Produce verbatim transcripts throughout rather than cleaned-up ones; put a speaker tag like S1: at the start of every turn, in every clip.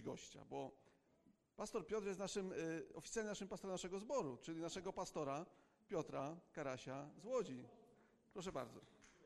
S1: gościa, bo pastor Piotr jest naszym, oficjalnie naszym pastorem naszego zboru, czyli naszego pastora Piotra Karasia z Łodzi. Proszę bardzo.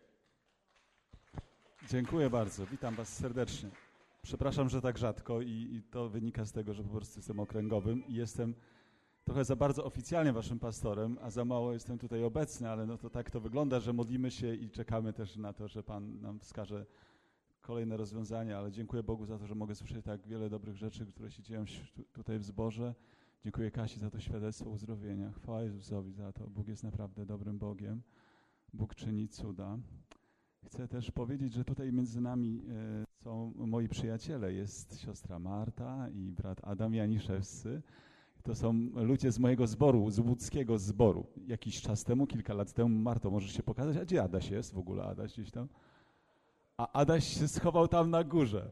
S2: Dziękuję bardzo, witam was serdecznie. Przepraszam, że tak rzadko i, i to wynika z tego, że po prostu jestem okręgowym i jestem trochę za bardzo oficjalnie waszym pastorem, a za mało jestem tutaj obecny, ale no to tak to wygląda, że modlimy się i czekamy też na to, że Pan nam wskaże kolejne rozwiązania, ale dziękuję Bogu za to, że mogę słyszeć tak wiele dobrych rzeczy, które się dzieją tutaj w zborze. Dziękuję Kasi za to świadectwo uzdrowienia. Chwała Jezusowi za to. Bóg jest naprawdę dobrym Bogiem. Bóg czyni cuda. Chcę też powiedzieć, że tutaj między nami e, są moi przyjaciele. Jest siostra Marta i brat Adam Janiszewscy. To są ludzie z mojego zboru, z łódzkiego zboru. Jakiś czas temu, kilka lat temu, Marto, możesz się pokazać? A gdzie Adaś jest w ogóle? Adaś gdzieś tam? A Adaś się schował tam na górze.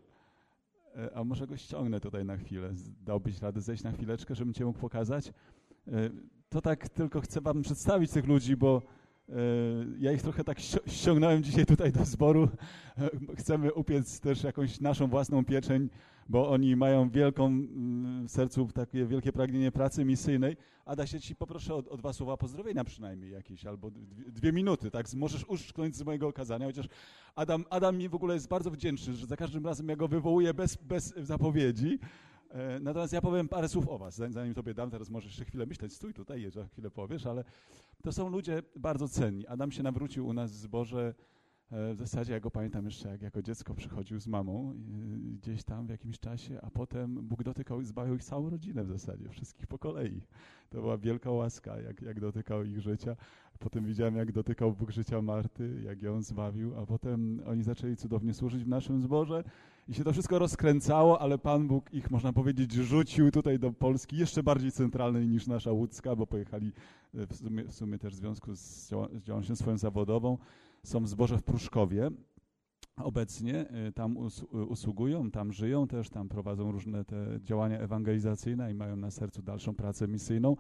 S2: A może go ściągnę tutaj na chwilę. Dałbyś radę zejść na chwileczkę, żebym cię mógł pokazać? To tak tylko chcę wam przedstawić tych ludzi, bo ja ich trochę tak ściągnąłem dzisiaj tutaj do zboru. Chcemy upiec też jakąś naszą własną pieczeń, bo oni mają wielką w sercu takie wielkie pragnienie pracy misyjnej. Ada, się ci poproszę o, o dwa słowa pozdrowienia przynajmniej jakieś, albo dwie, dwie minuty, tak? Możesz uszczknąć z mojego okazania, chociaż Adam, Adam mi w ogóle jest bardzo wdzięczny, że za każdym razem ja go wywołuję bez, bez zapowiedzi. E, natomiast ja powiem parę słów o was, zanim tobie dam, teraz możesz jeszcze chwilę myśleć, stój tutaj, za chwilę powiesz, ale to są ludzie bardzo cenni. Adam się nawrócił u nas w zborze. W zasadzie ja go pamiętam jeszcze, jak jako dziecko przychodził z mamą gdzieś tam w jakimś czasie, a potem Bóg dotykał i zbawił ich całą rodzinę w zasadzie, wszystkich po kolei. To była wielka łaska, jak, jak dotykał ich życia. Potem widziałem, jak dotykał Bóg życia Marty, jak ją zbawił, a potem oni zaczęli cudownie służyć w naszym zborze i się to wszystko rozkręcało, ale Pan Bóg ich, można powiedzieć, rzucił tutaj do Polski, jeszcze bardziej centralnej niż nasza łódzka, bo pojechali w sumie, w sumie też w związku z działalnością swoją zawodową. Są w zborze w Pruszkowie obecnie, tam usługują, tam żyją też, tam prowadzą różne te działania ewangelizacyjne i mają na sercu dalszą pracę misyjną,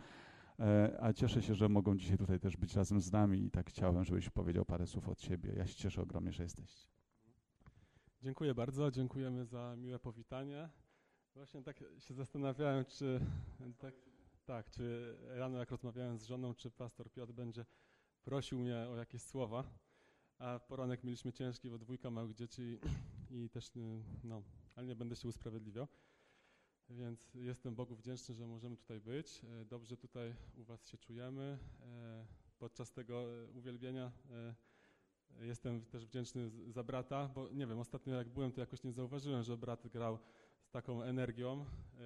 S2: a cieszę się, że mogą dzisiaj tutaj też być razem z nami i tak chciałem, żebyś powiedział parę słów od siebie. Ja się cieszę ogromnie, że jesteście.
S3: Dziękuję bardzo, dziękujemy za miłe powitanie. Właśnie tak się zastanawiałem, czy tak, tak, czy rano jak rozmawiałem z żoną, czy pastor Piotr będzie prosił mnie o jakieś słowa. A poranek mieliśmy ciężki, bo dwójka małych dzieci i, i też, no, ale nie będę się usprawiedliwiał. Więc jestem Bogu wdzięczny, że możemy tutaj być. Dobrze tutaj u was się czujemy. Podczas tego uwielbienia jestem też wdzięczny za brata, bo nie wiem, ostatnio jak byłem, to jakoś nie zauważyłem, że brat grał z taką energią.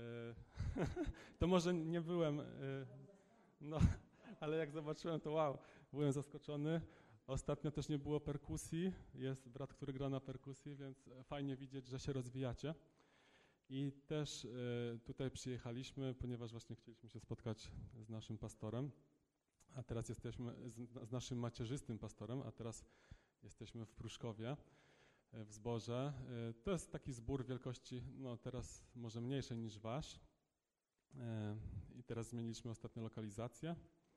S3: To może nie byłem, no, ale jak zobaczyłem, to wow, byłem zaskoczony. Ostatnio też nie było perkusji, jest brat, który gra na perkusji, więc fajnie widzieć, że się rozwijacie. I też y, tutaj przyjechaliśmy, ponieważ właśnie chcieliśmy się spotkać z naszym pastorem, a teraz jesteśmy z, z naszym macierzystym pastorem, a teraz jesteśmy w Pruszkowie, y, w zborze. Y, to jest taki zbór wielkości, no teraz może mniejszej niż wasz. Y, I teraz zmieniliśmy ostatnio lokalizację.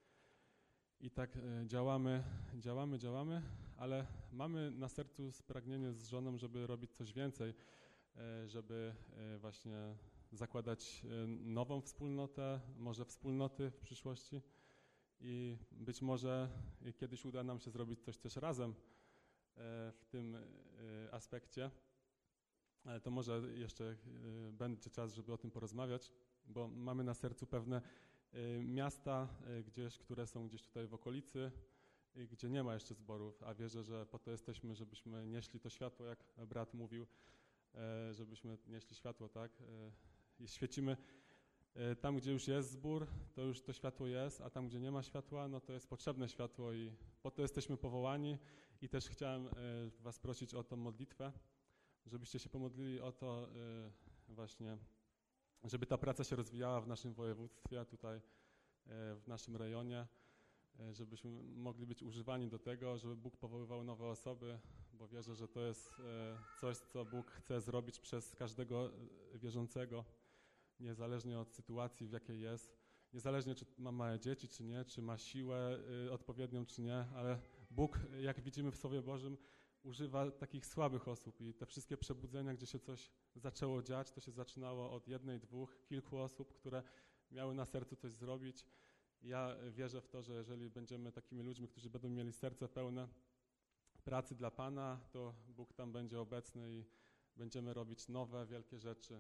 S3: I tak e, działamy, działamy, działamy, ale mamy na sercu spragnienie z żoną, żeby robić coś więcej, e, żeby e, właśnie zakładać e, nową wspólnotę, może wspólnoty w przyszłości i być może e, kiedyś uda nam się zrobić coś też razem e, w tym e, aspekcie, ale to może jeszcze e, będzie czas, żeby o tym porozmawiać, bo mamy na sercu pewne miasta gdzieś, które są gdzieś tutaj w okolicy, gdzie nie ma jeszcze zborów, a wierzę, że po to jesteśmy, żebyśmy nieśli to światło, jak brat mówił, żebyśmy nieśli światło, tak? I świecimy tam, gdzie już jest zbór, to już to światło jest, a tam, gdzie nie ma światła, no to jest potrzebne światło i po to jesteśmy powołani i też chciałem was prosić o tą modlitwę, żebyście się pomodlili o to właśnie, żeby ta praca się rozwijała w naszym województwie, tutaj w naszym rejonie, żebyśmy mogli być używani do tego, żeby Bóg powoływał nowe osoby, bo wierzę, że to jest coś, co Bóg chce zrobić przez każdego wierzącego, niezależnie od sytuacji, w jakiej jest, niezależnie czy ma małe dzieci, czy nie, czy ma siłę odpowiednią, czy nie, ale Bóg, jak widzimy w Słowie Bożym, używa takich słabych osób i te wszystkie przebudzenia, gdzie się coś zaczęło dziać, to się zaczynało od jednej, dwóch, kilku osób, które miały na sercu coś zrobić. Ja wierzę w to, że jeżeli będziemy takimi ludźmi, którzy będą mieli serce pełne pracy dla Pana, to Bóg tam będzie obecny i będziemy robić nowe, wielkie rzeczy.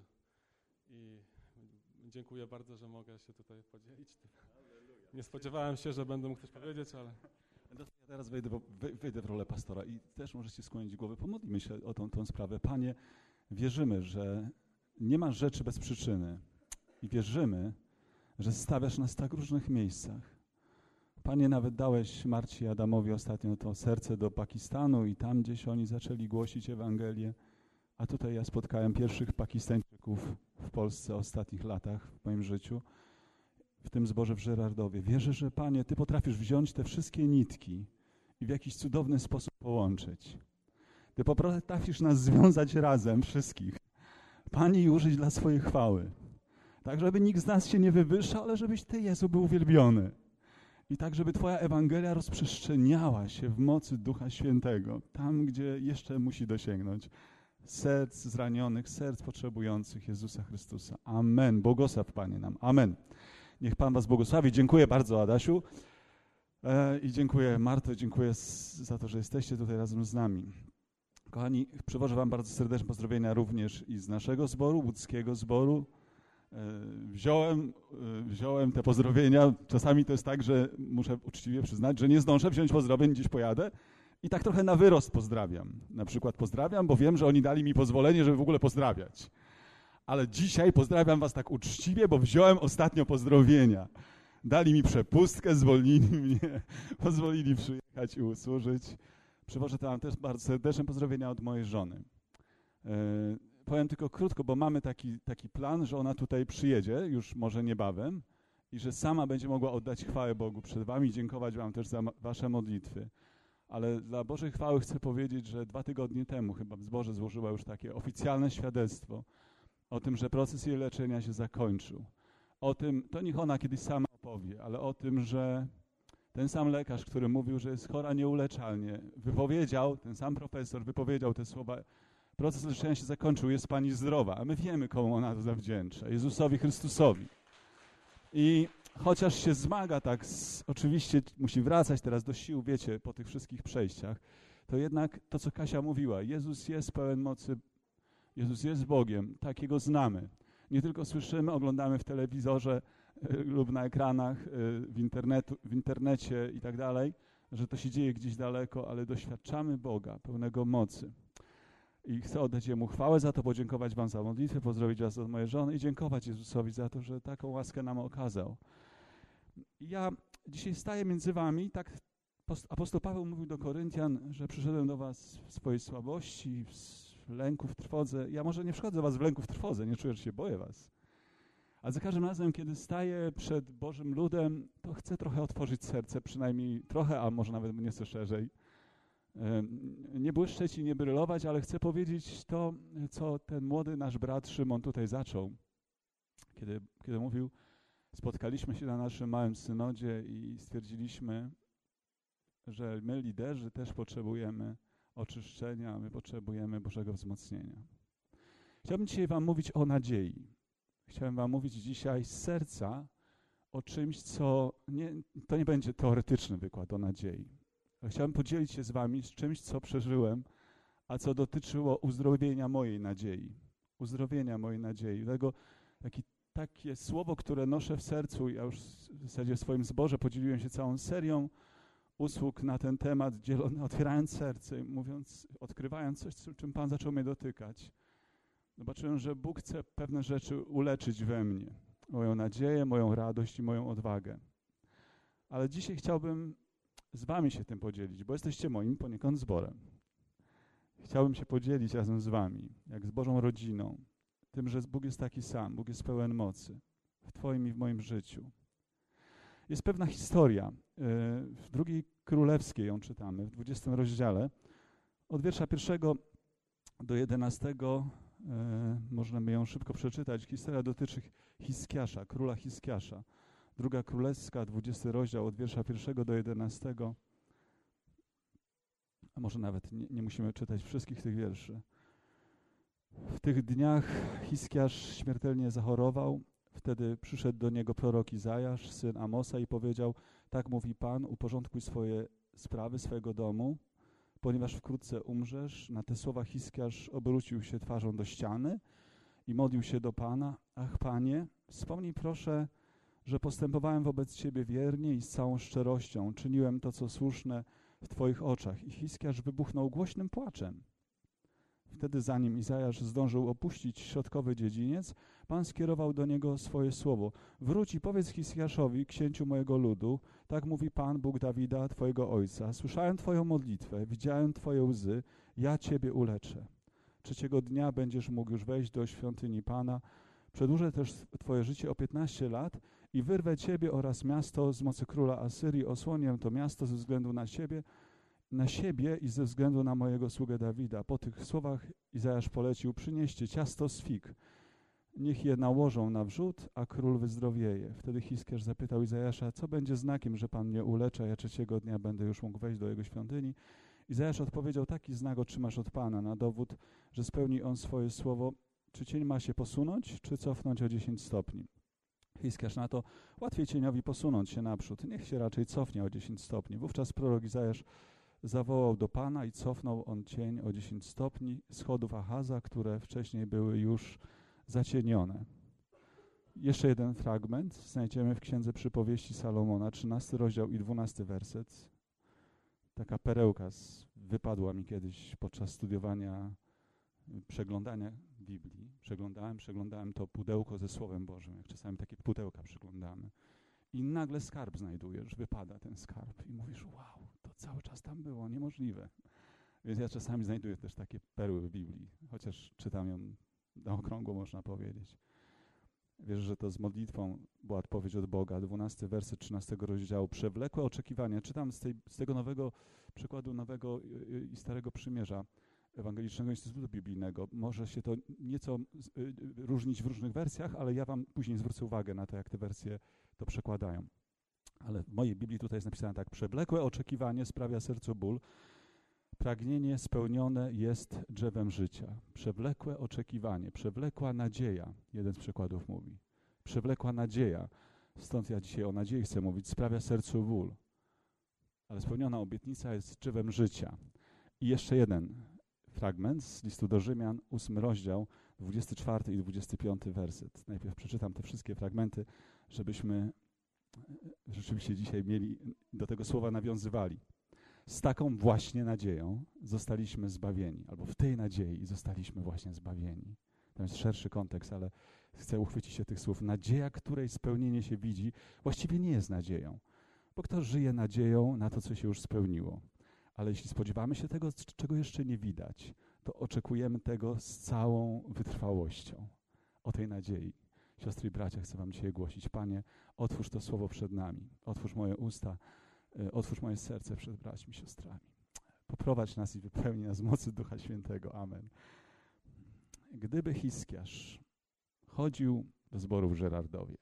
S3: I dziękuję bardzo, że mogę się tutaj podzielić. Nie spodziewałem się, że będę mógł coś powiedzieć, ale...
S2: Ja teraz wejdę, w- wej- wejdę w rolę pastora i też możecie skłonić głowę. Pomodlimy się o tą, tą sprawę. Panie, wierzymy, że nie ma rzeczy bez przyczyny i wierzymy, że stawiasz nas w tak różnych miejscach. Panie, nawet dałeś Marci i Adamowi ostatnio to serce do Pakistanu i tam gdzieś oni zaczęli głosić Ewangelię, a tutaj ja spotkałem pierwszych Pakistańczyków w Polsce w ostatnich latach w moim życiu, w tym zborze w Żyrardowie. Wierzę, że Panie, Ty potrafisz wziąć te wszystkie nitki i w jakiś cudowny sposób połączyć. Ty potrafisz nas związać razem, wszystkich, Panie, i użyć dla swojej chwały. Tak, żeby nikt z nas się nie wywyższał, ale żebyś Ty, Jezu, był uwielbiony. I tak, żeby Twoja Ewangelia rozprzestrzeniała się w mocy Ducha Świętego, tam, gdzie jeszcze musi dosięgnąć serc zranionych, serc potrzebujących Jezusa Chrystusa. Amen. Błogosław, Panie, nam. Amen. Niech Pan was błogosławi. Dziękuję bardzo, Adasiu. E, I dziękuję, Marto, dziękuję s- za to, że jesteście tutaj razem z nami. Kochani, przywożę wam bardzo serdeczne pozdrowienia również i z naszego zboru, łódzkiego zboru. E, Wziąłem, e, wziąłem te pozdrowienia. Czasami to jest tak, że muszę uczciwie przyznać, że nie zdążę wziąć pozdrowień, gdzieś pojadę. I tak trochę na wyrost pozdrawiam. Na przykład pozdrawiam, bo wiem, że oni dali mi pozwolenie, żeby w ogóle pozdrawiać. Ale dzisiaj pozdrawiam was tak uczciwie, bo wziąłem ostatnio pozdrowienia. Dali mi przepustkę, zwolnili mnie, pozwolili przyjechać i usłużyć. Przywożę tam też bardzo serdeczne pozdrowienia od mojej żony. Yy, powiem tylko krótko, bo mamy taki, taki plan, że ona tutaj przyjedzie, już może niebawem, i że sama będzie mogła oddać chwałę Bogu przed wami i dziękować wam też za ma- wasze modlitwy. Ale dla Bożej chwały chcę powiedzieć, że dwa tygodnie temu chyba w zborze złożyła już takie oficjalne świadectwo o tym, że proces jej leczenia się zakończył. O tym, to niech ona kiedyś sama opowie, ale o tym, że ten sam lekarz, który mówił, że jest chora nieuleczalnie, wypowiedział, ten sam profesor wypowiedział te słowa, proces leczenia się zakończył, jest pani zdrowa, a my wiemy, komu ona to zawdzięcza, Jezusowi Chrystusowi. I chociaż się zmaga tak, z, oczywiście musi wracać teraz do sił, wiecie, po tych wszystkich przejściach, to jednak to, co Kasia mówiła, Jezus jest pełen mocy, Jezus jest Bogiem, takiego znamy. Nie tylko słyszymy, oglądamy w telewizorze y, lub na ekranach, y, w, internetu, w internecie i tak dalej, że to się dzieje gdzieś daleko, ale doświadczamy Boga, pełnego mocy. I chcę oddać Jemu chwałę za to, podziękować wam za modlitwę, pozdrowić was od mojej żony i dziękować Jezusowi za to, że taką łaskę nam okazał. I ja dzisiaj staję między wami, tak apostoł Paweł mówił do Koryntian, że przyszedłem do was w swojej słabości, w lęku, w trwodze. Ja może nie przychodzę do was w lęku, w trwodze, nie czuję, że się boję was. Ale za każdym razem, kiedy staję przed Bożym ludem, to chcę trochę otworzyć serce, przynajmniej trochę, a może nawet nieco szerzej. Nie błyszczeć i nie brylować, ale chcę powiedzieć to, co ten młody nasz brat Szymon tutaj zaczął. Kiedy, kiedy mówił, spotkaliśmy się na naszym małym synodzie i stwierdziliśmy, że my liderzy też potrzebujemy oczyszczenia, my potrzebujemy Bożego wzmocnienia. Chciałbym dzisiaj wam mówić o nadziei. Chciałem wam mówić dzisiaj z serca o czymś, co nie, to nie będzie teoretyczny wykład o nadziei. Ale chciałem podzielić się z wami z czymś, co przeżyłem, a co dotyczyło uzdrowienia mojej nadziei. Uzdrowienia mojej nadziei. Dlatego taki, takie słowo, które noszę w sercu, ja już w zasadzie w swoim zborze podzieliłem się całą serią usług na ten temat, dzielone, otwierając serce i mówiąc, odkrywając coś, czym Pan zaczął mnie dotykać. Zobaczyłem, że Bóg chce pewne rzeczy uleczyć we mnie. Moją nadzieję, moją radość i moją odwagę. Ale dzisiaj chciałbym z wami się tym podzielić, bo jesteście moim poniekąd zborem. Chciałbym się podzielić razem z wami, jak z Bożą rodziną, tym, że Bóg jest taki sam, Bóg jest pełen mocy w twoim i w moim życiu. Jest pewna historia. W drugiej królewskiej ją czytamy, w dwudziestym rozdziale. Od wiersza pierwszego do jedenastego możemy ją szybko przeczytać. Historia dotyczy Hiskiasza, króla Hiskiasza. Druga królewska, dwudziesty rozdział, od wiersza pierwszego do jedenastego. a może nawet nie, nie musimy czytać wszystkich tych wierszy. W tych dniach Hiskiasz śmiertelnie zachorował. Wtedy przyszedł do niego prorok Izajasz, syn Amosa, i powiedział: tak mówi Pan, uporządkuj swoje sprawy swojego domu, ponieważ wkrótce umrzesz. Na te słowa Hiskiasz obrócił się twarzą do ściany i modlił się do Pana: ach, Panie, wspomnij proszę, że postępowałem wobec Ciebie wiernie i z całą szczerością. Czyniłem to, co słuszne w Twoich oczach. I Hiskiasz wybuchnął głośnym płaczem. Wtedy, zanim Izajasz zdążył opuścić środkowy dziedziniec, Pan skierował do niego swoje słowo: wróć i powiedz Hiskiaszowi, księciu mojego ludu, tak mówi Pan, Bóg Dawida, Twojego ojca. Słyszałem Twoją modlitwę, widziałem Twoje łzy, ja Ciebie uleczę. Trzeciego dnia będziesz mógł już wejść do świątyni Pana. Przedłużę też Twoje życie o piętnaście lat i wyrwę Ciebie oraz miasto z mocy króla Asyrii. Osłonię to miasto ze względu na siebie, na siebie i ze względu na mojego sługę Dawida. Po tych słowach Izajasz polecił: przynieście ciasto z fig. Niech je nałożą na wrzód, a król wyzdrowieje. Wtedy Hiskiasz zapytał Izajasza: co będzie znakiem, że Pan mnie uleczy, a ja trzeciego dnia będę już mógł wejść do jego świątyni? Izajasz odpowiedział: taki znak otrzymasz od Pana, na dowód, że spełni on swoje słowo. Czy cień ma się posunąć, czy cofnąć o dziesięć stopni? Hiskiasz na to: łatwiej cieniowi posunąć się naprzód, niech się raczej cofnie o dziesięć stopni. Wówczas prorok Izajasz zawołał do Pana i cofnął on cień o dziesięć stopni schodów Achaza, które wcześniej były już zacienione. Jeszcze jeden fragment znajdziemy w Księdze Przypowieści Salomona, trzynasty rozdział i dwunasty werset. Taka perełka z, wypadła mi kiedyś podczas studiowania, przeglądania Biblii. Przeglądałem, przeglądałem to pudełko ze Słowem Bożym, jak czasami takie pudełka przeglądamy. I nagle skarb znajdujesz, wypada ten skarb i mówisz: wow, to cały czas tam było, niemożliwe. Więc ja czasami znajduję też takie perły w Biblii, chociaż czytam ją na okrągło, można powiedzieć. Wierzę, że to z modlitwą była odpowiedź od Boga. dwunasty werset trzynastego rozdziału. Przewlekłe oczekiwania. Czytam z, tej, z tego nowego przykładu Nowego i Starego Przymierza Ewangelicznego Instytutu Biblijnego. Może się to nieco różnić w różnych wersjach, ale ja wam później zwrócę uwagę na to, jak te wersje to przekładają. Ale w mojej Biblii tutaj jest napisane tak: przewlekłe oczekiwanie sprawia sercu ból, pragnienie spełnione jest drzewem życia. Przewlekłe oczekiwanie, przewlekła nadzieja, jeden z przykładów mówi. Przewlekła nadzieja, stąd ja dzisiaj o nadziei chcę mówić, sprawia sercu ból. Ale spełniona obietnica jest drzewem życia. I jeszcze jeden fragment z listu do Rzymian, ósmy rozdział, dwudziesty czwarty i dwudziesty piąty werset. Najpierw przeczytam te wszystkie fragmenty, żebyśmy rzeczywiście dzisiaj mieli, do tego słowa nawiązywali. Z taką właśnie nadzieją zostaliśmy zbawieni, albo w tej nadziei zostaliśmy właśnie zbawieni. To jest szerszy kontekst, ale chcę uchwycić się tych słów. Nadzieja, której spełnienie się widzi, właściwie nie jest nadzieją, bo kto żyje nadzieją na to, co się już spełniło. Ale jeśli spodziewamy się tego, czego jeszcze nie widać, to oczekujemy tego z całą wytrwałością. O tej nadziei, siostry i bracia, chcę wam dzisiaj głosić. Panie, otwórz to słowo przed nami, otwórz moje usta, otwórz moje serce przed braćmi i siostrami. Poprowadź nas i wypełnij nas z mocy Ducha Świętego. Amen. Gdyby Hiskiasz chodził do zboru w Żerardowie,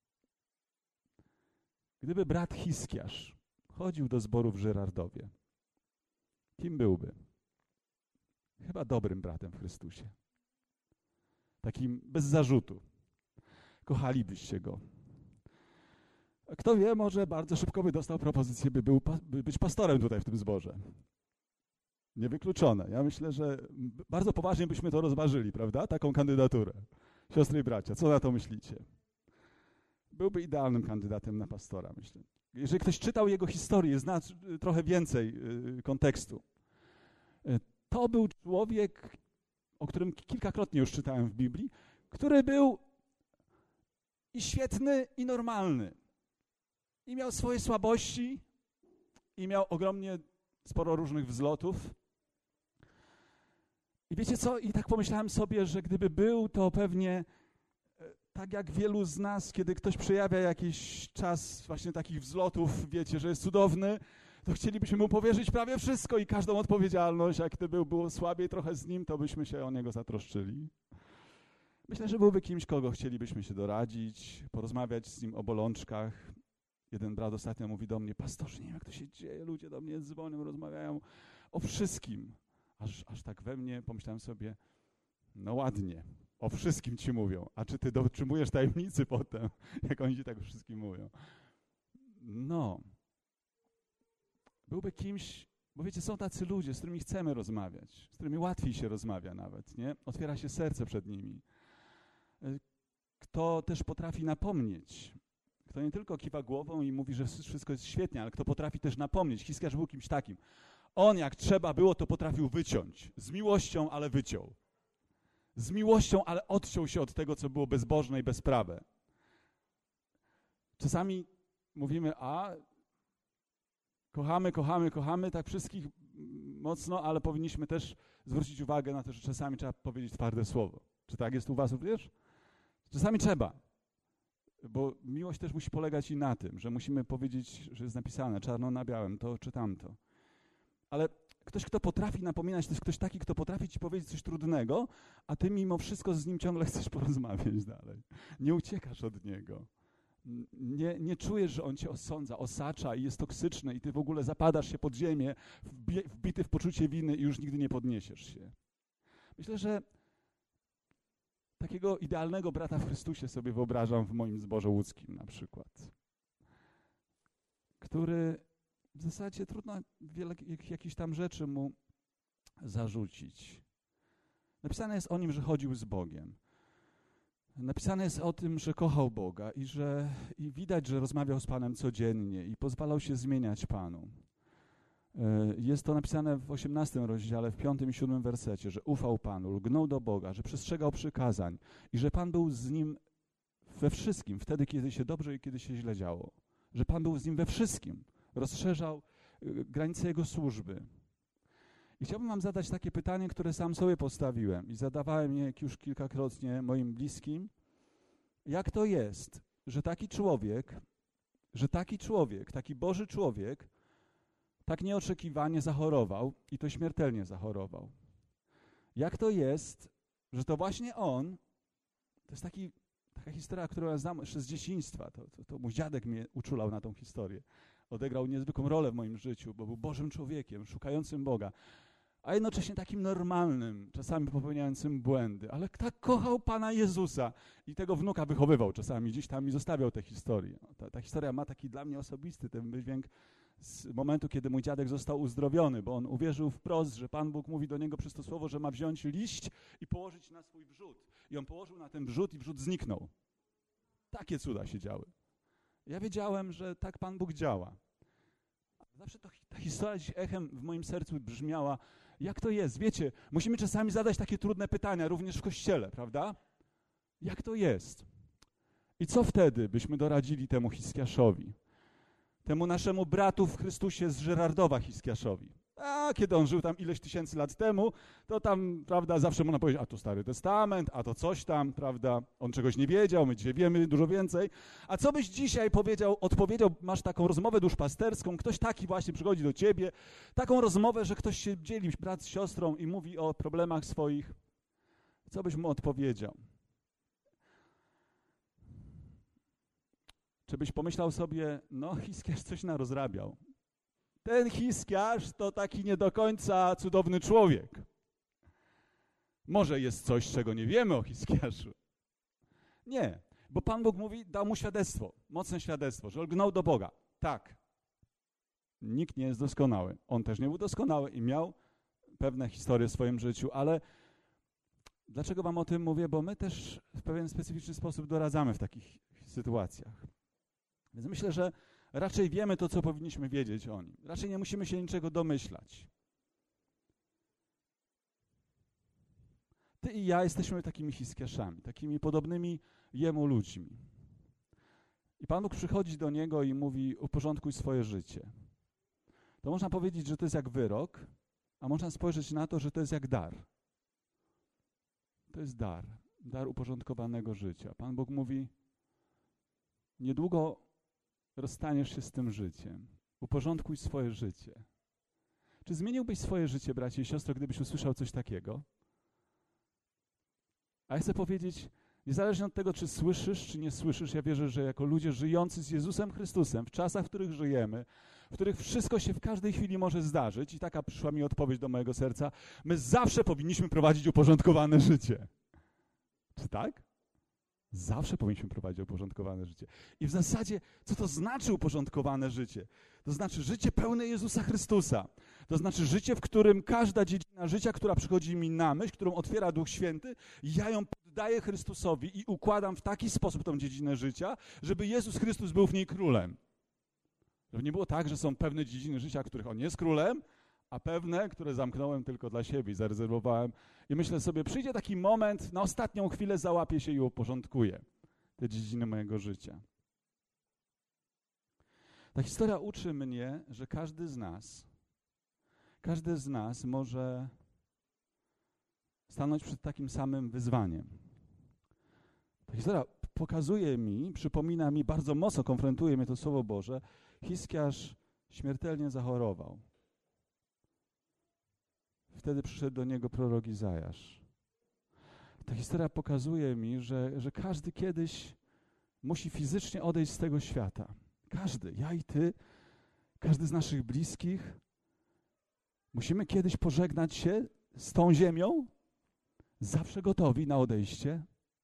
S2: gdyby brat Hiskiasz chodził do zboru w Żerardowie, kim byłby? Chyba dobrym bratem w Chrystusie. Takim bez zarzutu. Kochalibyście go. Kto wie, może bardzo szybko by dostał propozycję, by, był, by być pastorem tutaj w tym zborze. Niewykluczone. Ja myślę, że bardzo poważnie byśmy to rozważyli, prawda? Taką kandydaturę. Siostry i bracia, co na to myślicie? Byłby idealnym kandydatem na pastora, myślę. Jeżeli ktoś czytał jego historię, zna trochę więcej y, kontekstu. Y, to był człowiek, o którym kilkakrotnie już czytałem w Biblii, który był i świetny, i normalny. I miał swoje słabości, i miał ogromnie sporo różnych wzlotów. I wiecie co? I tak pomyślałem sobie, że gdyby był, to pewnie tak jak wielu z nas, kiedy ktoś przejawia jakiś czas właśnie takich wzlotów, wiecie, że jest cudowny, to chcielibyśmy mu powierzyć prawie wszystko i każdą odpowiedzialność, a gdyby było słabiej trochę z nim, to byśmy się o niego zatroszczyli. Myślę, że byłby kimś, kogo chcielibyśmy się doradzić, porozmawiać z nim o bolączkach. Jeden brat ostatnio mówi do mnie: pastorze, nie wiem, jak to się dzieje, ludzie do mnie dzwonią, rozmawiają o wszystkim. Aż, aż tak we mnie pomyślałem sobie, no ładnie, o wszystkim ci mówią. A czy ty dotrzymujesz tajemnicy potem, jak oni ci tak o wszystkim mówią? No. Byłby kimś, bo wiecie, są tacy ludzie, z którymi chcemy rozmawiać, z którymi łatwiej się rozmawia nawet, nie? Otwiera się serce przed nimi. Kto też potrafi napomnieć. Kto nie tylko kiwa głową i mówi, że wszystko jest świetnie, ale kto potrafi też napomnieć. Hiskiarz był kimś takim. On jak trzeba było, to potrafił wyciąć. Z miłością, ale wyciął. Z miłością, ale odciął się od tego, co było bezbożne i bezprawe. Czasami mówimy, a kochamy, kochamy, kochamy, tak wszystkich mocno, ale powinniśmy też zwrócić uwagę na to, że czasami trzeba powiedzieć twarde słowo. Czy tak jest u was również? Czasami trzeba, bo miłość też musi polegać i na tym, że musimy powiedzieć, że jest napisane czarno na białym, to czy tamto. Ale ktoś, kto potrafi napominać, to jest ktoś taki, kto potrafi ci powiedzieć coś trudnego, a ty mimo wszystko z nim ciągle chcesz porozmawiać dalej. Nie uciekasz od niego. Nie, nie czujesz, że on cię osądza, osacza i jest toksyczny i ty w ogóle zapadasz się pod ziemię, wbi- wbity w poczucie winy i już nigdy nie podniesiesz się. Myślę, że takiego idealnego brata w Chrystusie sobie wyobrażam w moim zborze łódzkim na przykład, który w zasadzie trudno wiele jakichś tam rzeczy mu zarzucić. Napisane jest o nim, że chodził z Bogiem. Napisane jest o tym, że kochał Boga i że i widać, że rozmawiał z Panem codziennie i pozwalał się zmieniać Panu. Jest to napisane w osiemnastym rozdziale, w piątym i siódmym wersecie, że ufał Panu, lgnął do Boga, że przestrzegał przykazań i że Pan był z nim we wszystkim, wtedy, kiedy się dobrze i kiedy się źle działo. Że Pan był z nim we wszystkim. Rozszerzał granice jego służby. I chciałbym wam zadać takie pytanie, które sam sobie postawiłem i zadawałem je już kilkakrotnie moim bliskim. Jak to jest, że taki człowiek, że taki człowiek, taki Boży człowiek tak nieoczekiwanie zachorował i to śmiertelnie zachorował? Jak to jest, że to właśnie on, to jest taki, taka historia, którą ja znam jeszcze z dzieciństwa, to, to, to mój dziadek mnie uczulał na tą historię. Odegrał niezwykłą rolę w moim życiu, bo był Bożym człowiekiem, szukającym Boga, a jednocześnie takim normalnym, czasami popełniającym błędy, ale tak kochał Pana Jezusa i tego wnuka wychowywał czasami, gdzieś tam mi zostawiał tę historię. Ta, ta historia ma taki dla mnie osobisty ten wydźwięk z momentu, kiedy mój dziadek został uzdrowiony, bo on uwierzył wprost, że Pan Bóg mówi do niego przez to słowo, że ma wziąć liść i położyć na swój wrzód. I on położył na ten wrzód i wrzód zniknął. Takie cuda się działy. Ja wiedziałem, że tak Pan Bóg działa. Zawsze to, ta historia dziś echem w moim sercu brzmiała, jak to jest? Wiecie, musimy czasami zadać takie trudne pytania, również w Kościele, prawda? Jak to jest? I co wtedy byśmy doradzili temu Hiskiaszowi? Temu naszemu bratu w Chrystusie z Żerardowa Hiskiaszowi. A kiedy on żył tam ileś tysięcy lat temu, to tam, prawda, zawsze można powiedzieć, a to Stary Testament, a to coś tam, prawda, on czegoś nie wiedział, my dzisiaj wiemy dużo więcej. A co byś dzisiaj powiedział, odpowiedział, masz taką rozmowę duszpasterską, ktoś taki właśnie przychodzi do ciebie, taką rozmowę, że ktoś się dzieli, brat z siostrą i mówi o problemach swoich. Co byś mu odpowiedział? Czy byś pomyślał sobie, no Hiskiarz coś narozrabiał. Ten Hiskiarz to taki nie do końca cudowny człowiek. Może jest coś, czego nie wiemy o Hiskiaszu. Nie, bo Pan Bóg mówi, dał mu świadectwo, mocne świadectwo, że lgnął do Boga. Tak, nikt nie jest doskonały. On też nie był doskonały i miał pewne historie w swoim życiu, ale dlaczego wam o tym mówię? Bo my też w pewien specyficzny sposób doradzamy w takich sytuacjach. Więc myślę, że raczej wiemy to, co powinniśmy wiedzieć o nim. Raczej nie musimy się niczego domyślać. Ty i ja jesteśmy takimi Hiskiaszami, takimi podobnymi jemu ludźmi. I Pan Bóg przychodzi do niego i mówi, uporządkuj swoje życie. To można powiedzieć, że to jest jak wyrok, a można spojrzeć na to, że to jest jak dar. To jest dar, dar uporządkowanego życia. Pan Bóg mówi, niedługo rozstaniesz się z tym życiem. Uporządkuj swoje życie. Czy zmieniłbyś swoje życie, bracie i siostro, gdybyś usłyszał coś takiego? A ja chcę powiedzieć, niezależnie od tego, czy słyszysz, czy nie słyszysz, ja wierzę, że jako ludzie żyjący z Jezusem Chrystusem, w czasach, w których żyjemy, w których wszystko się w każdej chwili może zdarzyć i taka przyszła mi odpowiedź do mojego serca, my zawsze powinniśmy prowadzić uporządkowane życie. Czy tak? Zawsze powinniśmy prowadzić uporządkowane życie. I w zasadzie, co to znaczy uporządkowane życie? To znaczy życie pełne Jezusa Chrystusa. To znaczy życie, w którym każda dziedzina życia, która przychodzi mi na myśl, którą otwiera Duch Święty, ja ją poddaję Chrystusowi i układam w taki sposób tą dziedzinę życia, żeby Jezus Chrystus był w niej królem. Żeby nie było tak, że są pewne dziedziny życia, których On jest królem, a pewne, które zamknąłem tylko dla siebie i zarezerwowałem. I myślę sobie, przyjdzie taki moment, na ostatnią chwilę załapię się i uporządkuję te dziedziny mojego życia. Ta historia uczy mnie, że każdy z nas, każdy z nas może stanąć przed takim samym wyzwaniem. Ta historia pokazuje mi, przypomina mi, bardzo mocno konfrontuje mnie to Słowo Boże. Hiskiarz śmiertelnie zachorował. Wtedy przyszedł do niego prorok Izajasz. Ta historia pokazuje mi, że, że każdy kiedyś musi fizycznie odejść z tego świata. Każdy, ja i ty, każdy z naszych bliskich. Musimy kiedyś pożegnać się z tą ziemią, zawsze gotowi na odejście,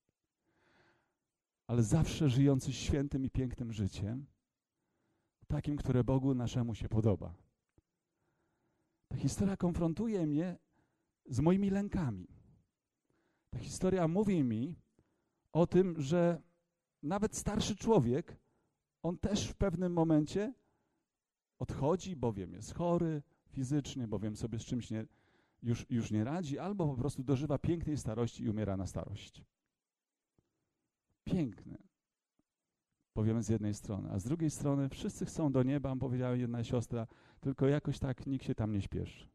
S2: ale zawsze żyjący świętym i pięknym życiem, takim, które Bogu naszemu się podoba. Ta historia konfrontuje mnie z moimi lękami. Ta historia mówi mi o tym, że nawet starszy człowiek, on też w pewnym momencie odchodzi, bowiem jest chory fizycznie, bowiem sobie z czymś nie, już, już nie radzi, albo po prostu dożywa pięknej starości i umiera na starość. Piękne, powiemy z jednej strony, a z drugiej strony wszyscy chcą do nieba, powiedziała jedna siostra, tylko jakoś tak nikt się tam nie śpieszy.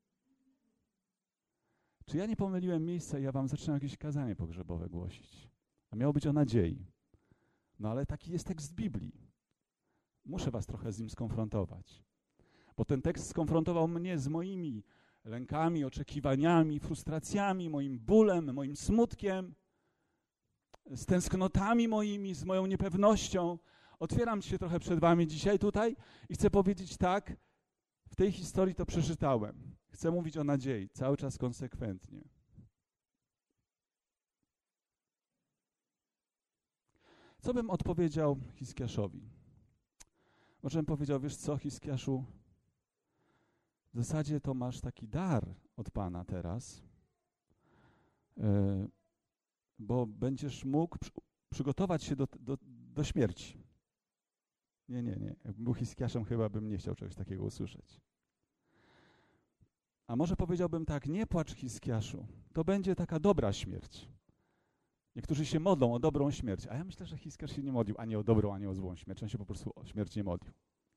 S2: Czy ja nie pomyliłem miejsca i ja wam zaczynam jakieś kazanie pogrzebowe głosić? A miało być o nadziei. No ale taki jest tekst Biblii. Muszę was trochę z nim skonfrontować. Bo ten tekst skonfrontował mnie z moimi lękami, oczekiwaniami, frustracjami, moim bólem, moim smutkiem, z tęsknotami moimi, z moją niepewnością. Otwieram się trochę przed wami dzisiaj tutaj i chcę powiedzieć tak, w tej historii to przeczytałem. Chcę mówić o nadziei, cały czas konsekwentnie. Co bym odpowiedział Hiskiaszowi? Może bym powiedział, wiesz co, Hiskiaszu, w zasadzie to masz taki dar od Pana teraz, yy, bo będziesz mógł przy, przygotować się do, do, do śmierci. Nie, nie, nie. Jakbym był Hiskiaszem, chyba bym nie chciał czegoś takiego usłyszeć. A może powiedziałbym tak, nie płacz, Hiskiaszu, to będzie taka dobra śmierć. Niektórzy się modlą o dobrą śmierć, a ja myślę, że Hiskiasz się nie modlił ani o dobrą, ani o złą śmierć. On się po prostu o śmierć nie modlił.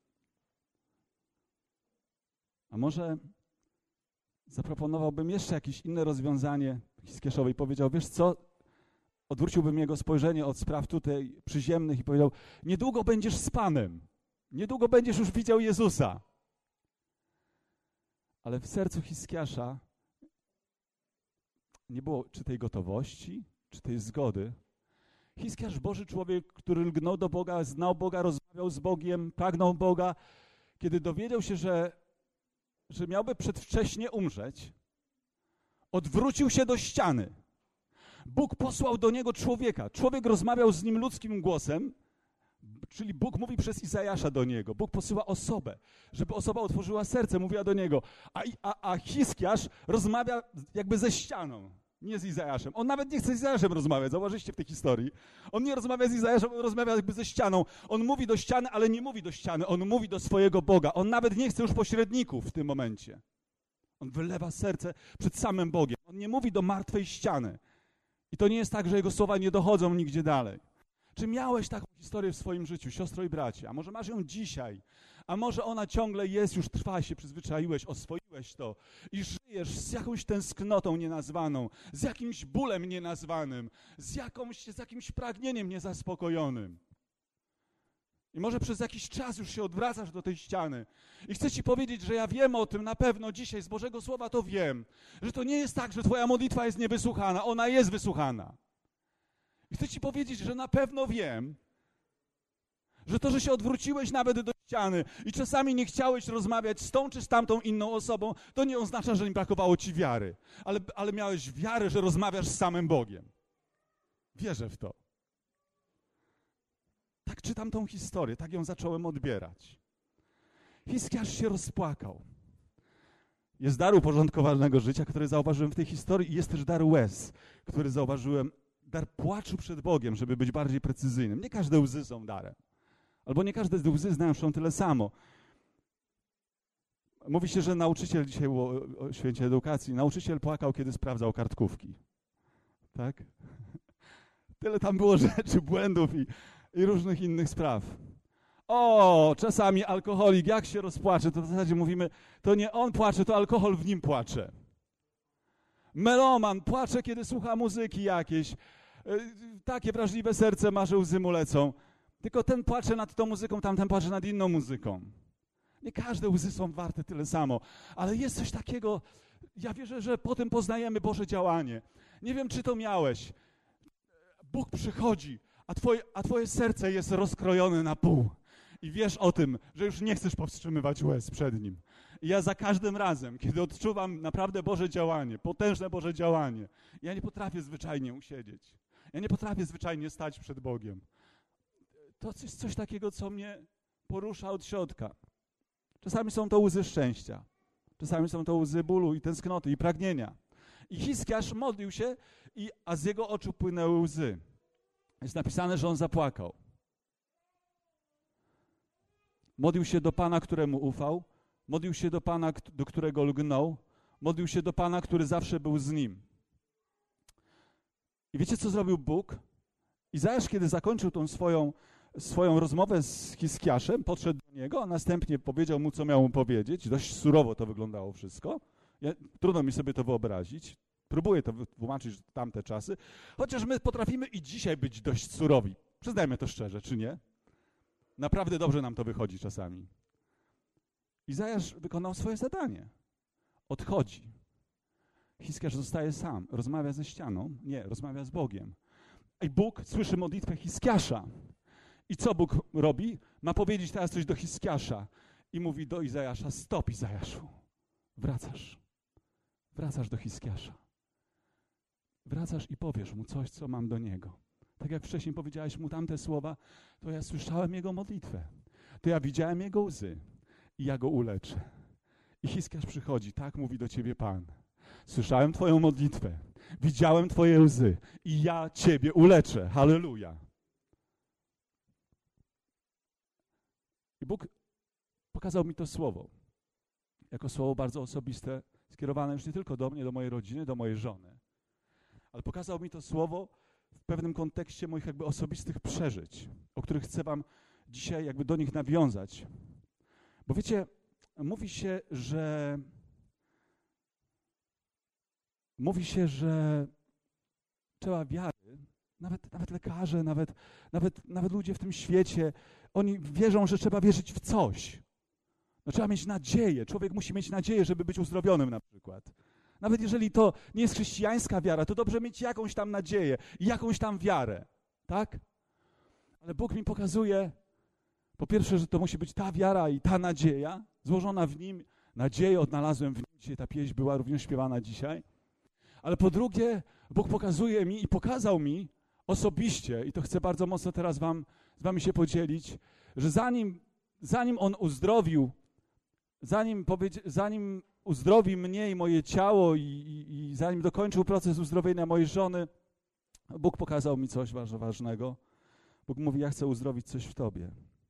S2: A może zaproponowałbym jeszcze jakieś inne rozwiązanie Hiskiaszowi i powiedział, wiesz co, odwróciłbym jego spojrzenie od spraw tutaj przyziemnych i powiedział, niedługo będziesz z Panem, niedługo będziesz już widział Jezusa. Ale w sercu Hiskiasza nie było czy tej gotowości, czy tej zgody. Hiskiasz, Boży człowiek, który lgnął do Boga, znał Boga, rozmawiał z Bogiem, pragnął Boga. Kiedy dowiedział się, że, że miałby przedwcześnie umrzeć, odwrócił się do ściany. Bóg posłał do niego człowieka. Człowiek rozmawiał z nim ludzkim głosem, czyli Bóg mówi przez Izajasza do niego. Bóg posyła osobę, żeby osoba otworzyła serce, mówiła do niego. A, a, a Hiskiasz rozmawia jakby ze ścianą, nie z Izajaszem. On nawet nie chce z Izajaszem rozmawiać, zauważyliście w tej historii. On nie rozmawia z Izajaszem, on rozmawia jakby ze ścianą. On mówi do ściany, ale nie mówi do ściany, on mówi do swojego Boga. On nawet nie chce już pośredników w tym momencie. On wylewa serce przed samym Bogiem. On nie mówi do martwej ściany. I to nie jest tak, że jego słowa nie dochodzą nigdzie dalej. Czy miałeś taką historię w swoim życiu, siostro i bracie? A może masz ją dzisiaj? A może ona ciągle jest, już trwa, się przyzwyczaiłeś, oswoiłeś to i żyjesz z jakąś tęsknotą nienazwaną, z jakimś bólem nienazwanym, z, jakąś, z jakimś pragnieniem niezaspokojonym. I może przez jakiś czas już się odwracasz do tej ściany. I chcę ci powiedzieć, że ja wiem o tym na pewno dzisiaj, z Bożego Słowa to wiem, że to nie jest tak, że twoja modlitwa jest niewysłuchana, ona jest wysłuchana. I chcę ci powiedzieć, że na pewno wiem, że to, że się odwróciłeś nawet do ściany i czasami nie chciałeś rozmawiać z tą czy z tamtą inną osobą, to nie oznacza, że im brakowało ci wiary, ale, ale miałeś wiarę, że rozmawiasz z samym Bogiem. Wierzę w to. Tak czytam tą historię, tak ją zacząłem odbierać. Hiskiarz się rozpłakał. Jest dar uporządkowanego życia, który zauważyłem w tej historii, i jest też dar łez, który zauważyłem, dar płaczu przed Bogiem, żeby być bardziej precyzyjnym. Nie każde łzy są darem. Albo nie każde łzy znaczą tyle samo. Mówi się, że nauczyciel, dzisiaj było o święcie edukacji, nauczyciel płakał, kiedy sprawdzał kartkówki. Tak? Tyle tam było rzeczy, błędów i, i różnych innych spraw. O, czasami alkoholik, jak się rozpłacze, to w zasadzie mówimy, to nie on płacze, to alkohol w nim płacze. Meloman płacze, kiedy słucha muzyki jakiejś. Takie wrażliwe serce ma, że łzy mu lecą. Tylko ten płacze nad tą muzyką, tamten płacze nad inną muzyką. Nie każde łzy są warte tyle samo, ale jest coś takiego, ja wierzę, że potem poznajemy Boże działanie. Nie wiem, czy to miałeś. Bóg przychodzi, a twoje, a twoje serce jest rozkrojone na pół. I wiesz o tym, że już nie chcesz powstrzymywać łez przed Nim. I ja za każdym razem, kiedy odczuwam naprawdę Boże działanie, potężne Boże działanie, ja nie potrafię zwyczajnie usiedzieć. Ja nie potrafię zwyczajnie stać przed Bogiem. To jest coś takiego, co mnie porusza od środka. Czasami są to łzy szczęścia. Czasami są to łzy bólu i tęsknoty i pragnienia. I Hiskiarz modlił się, i, a z jego oczu płynęły łzy. Jest napisane, że on zapłakał. Modlił się do Pana, któremu ufał. Modlił się do Pana, do którego lgnął. Modlił się do Pana, który zawsze był z nim. I wiecie, co zrobił Bóg? Izajasz, kiedy zakończył tą swoją, swoją rozmowę z Hiskiaszem, podszedł do niego, a następnie powiedział mu, co miał mu powiedzieć. Dość surowo to wyglądało wszystko. Ja, trudno mi sobie to wyobrazić. Próbuję to wytłumaczyć w tamte czasy. Chociaż my potrafimy i dzisiaj być dość surowi. Przyznajmy to szczerze, czy nie? Naprawdę dobrze nam to wychodzi czasami. Izajasz wykonał swoje zadanie. Odchodzi. Hiskiarz zostaje sam. Rozmawia ze ścianą. Nie, rozmawia z Bogiem. I Bóg słyszy modlitwę Hiskiasza. I co Bóg robi? Ma powiedzieć teraz coś do Hiskiasza. I mówi do Izajasza: stop, Izajaszu. Wracasz. Wracasz do Hiskiasza. Wracasz i powiesz mu coś, co mam do niego. Tak jak wcześniej powiedziałeś mu tamte słowa, to ja słyszałem jego modlitwę. To ja widziałem jego łzy i ja go uleczę. I Hiskiarz przychodzi: tak mówi do ciebie Pan. Słyszałem twoją modlitwę, widziałem twoje łzy i ja ciebie uleczę. Halleluja. I Bóg pokazał mi to słowo, jako słowo bardzo osobiste, skierowane już nie tylko do mnie, do mojej rodziny, do mojej żony, ale pokazał mi to słowo w pewnym kontekście moich jakby osobistych przeżyć, o których chcę wam dzisiaj jakby do nich nawiązać. Bo wiecie, mówi się, że mówi się, że trzeba wiary, nawet, nawet lekarze, nawet, nawet, nawet ludzie w tym świecie, oni wierzą, że trzeba wierzyć w coś. No, trzeba mieć nadzieję. Człowiek musi mieć nadzieję, żeby być uzdrowionym na przykład. Nawet jeżeli to nie jest chrześcijańska wiara, to dobrze mieć jakąś tam nadzieję i jakąś tam wiarę, tak? Ale Bóg mi pokazuje, po pierwsze, że to musi być ta wiara i ta nadzieja, złożona w Nim. Nadzieję odnalazłem w Nim. Dzisiaj ta pieśń była również śpiewana dzisiaj. Ale po drugie, Bóg pokazuje mi i pokazał mi osobiście, i to chcę bardzo mocno teraz wam, z wami się podzielić, że zanim, zanim On uzdrowił, zanim, powiedzi, zanim uzdrowi mnie i moje ciało i, i, i zanim dokończył proces uzdrowienia mojej żony, Bóg pokazał mi coś bardzo ważnego. Bóg mówi: ja chcę uzdrowić coś w tobie.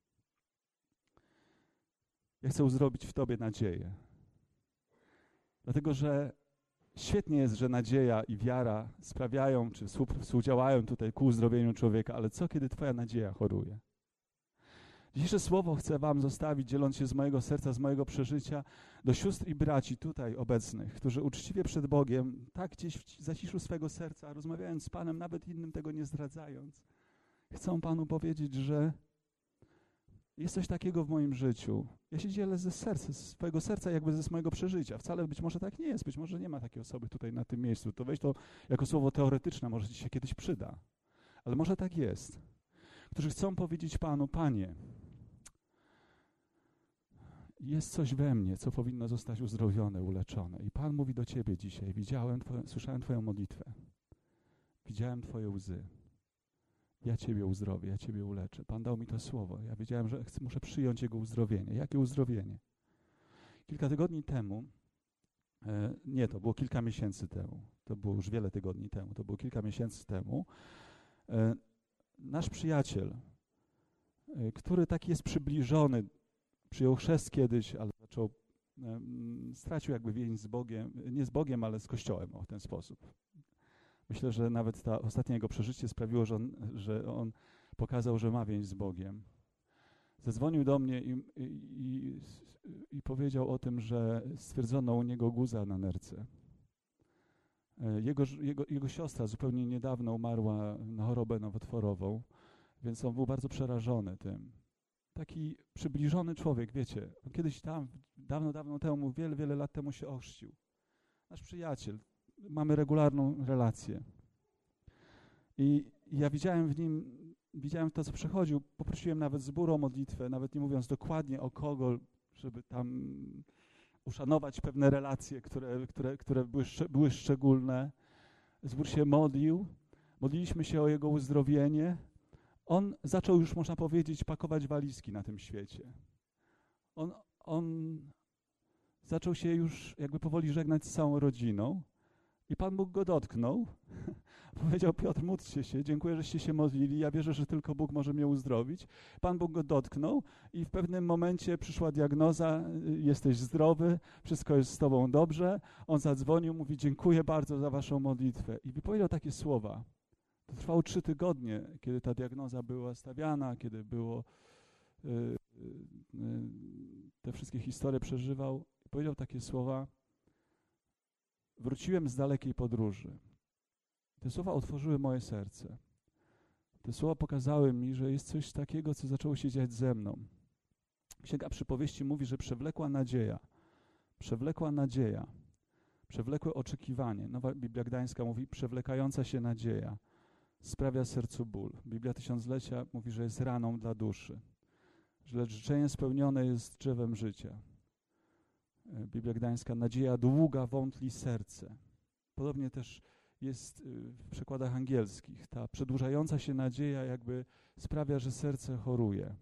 S2: Ja chcę uzdrowić w tobie nadzieję. Dlatego, że świetnie jest, że nadzieja i wiara sprawiają, czy współdziałają tutaj ku uzdrowieniu człowieka, ale co, kiedy twoja nadzieja choruje? Dzisiejsze słowo chcę wam zostawić, dzieląc się z mojego serca, z mojego przeżycia, do sióstr i braci tutaj obecnych, którzy uczciwie przed Bogiem, tak gdzieś w zaciszu swego serca, rozmawiając z Panem, nawet innym tego nie zdradzając, chcą Panu powiedzieć, że jest coś takiego w moim życiu. Ja się dzielę ze serca, z swojego serca, jakby ze swojego przeżycia. Wcale być może tak nie jest, być może nie ma takiej osoby tutaj na tym miejscu. To weź to jako słowo teoretyczne, może ci się kiedyś przyda. Ale może tak jest. Którzy chcą powiedzieć Panu: Panie, jest coś we mnie, co powinno zostać uzdrowione, uleczone. I Pan mówi do ciebie dzisiaj, widziałem, twoje, słyszałem twoją modlitwę, widziałem twoje łzy. Ja ciebie uzdrowię, ja ciebie uleczę. Pan dał mi to słowo. Ja wiedziałem, że chcę, muszę przyjąć Jego uzdrowienie. Jakie uzdrowienie? Kilka tygodni temu, e, nie, to było kilka miesięcy temu, to było już wiele tygodni temu, to było kilka miesięcy temu, e, nasz przyjaciel, e, który taki jest przybliżony, przyjął chrzest kiedyś, ale zaczął, e, stracił jakby więź z Bogiem, nie z Bogiem, ale z Kościołem, o, w ten sposób. Myślę, że nawet to ostatnie jego przeżycie sprawiło, że on, że on pokazał, że ma więź z Bogiem. Zadzwonił do mnie i, i, i, i powiedział o tym, że stwierdzono u niego guza na nerce. Jego, jego, jego siostra zupełnie niedawno umarła na chorobę nowotworową, więc on był bardzo przerażony tym. Taki przybliżony człowiek, wiecie, on kiedyś tam, dawno, dawno temu, wiele, wiele lat temu się ochrzcił. Nasz przyjaciel. Mamy regularną relację. I ja widziałem w nim, widziałem to, co przechodził. Poprosiłem nawet zbór o modlitwę, nawet nie mówiąc dokładnie o kogo, żeby tam uszanować pewne relacje, które, które, które były, były szczególne. Zbór się modlił, modliliśmy się o jego uzdrowienie. On zaczął już, można powiedzieć, pakować walizki na tym świecie. On, on zaczął się już jakby powoli żegnać z całą rodziną. I Pan Bóg go dotknął. Powiedział: Piotr, módlcie się, dziękuję, żeście się modlili, ja wierzę, że tylko Bóg może mnie uzdrowić. Pan Bóg go dotknął i w pewnym momencie przyszła diagnoza: jesteś zdrowy, wszystko jest z tobą dobrze. On zadzwonił, mówi: dziękuję bardzo za waszą modlitwę. I wypowiedział takie słowa. To trwało trzy tygodnie, kiedy ta diagnoza była stawiana, kiedy było yy, yy, te wszystkie historie przeżywał. I powiedział takie słowa: wróciłem z dalekiej podróży. Te słowa otworzyły moje serce. Te słowa pokazały mi, że jest coś takiego, co zaczęło się dziać ze mną. Księga Przypowieści mówi, że przewlekła nadzieja, przewlekła nadzieja, przewlekłe oczekiwanie. Nowa Biblia Gdańska mówi: przewlekająca się nadzieja sprawia sercu ból. Biblia Tysiąclecia mówi, że jest raną dla duszy. Lecz życzenie spełnione jest drzewem życia. Biblia Gdańska: nadzieja długa wątli serce. Podobnie też jest w przekładach angielskich. Ta przedłużająca się nadzieja jakby sprawia, że serce choruje.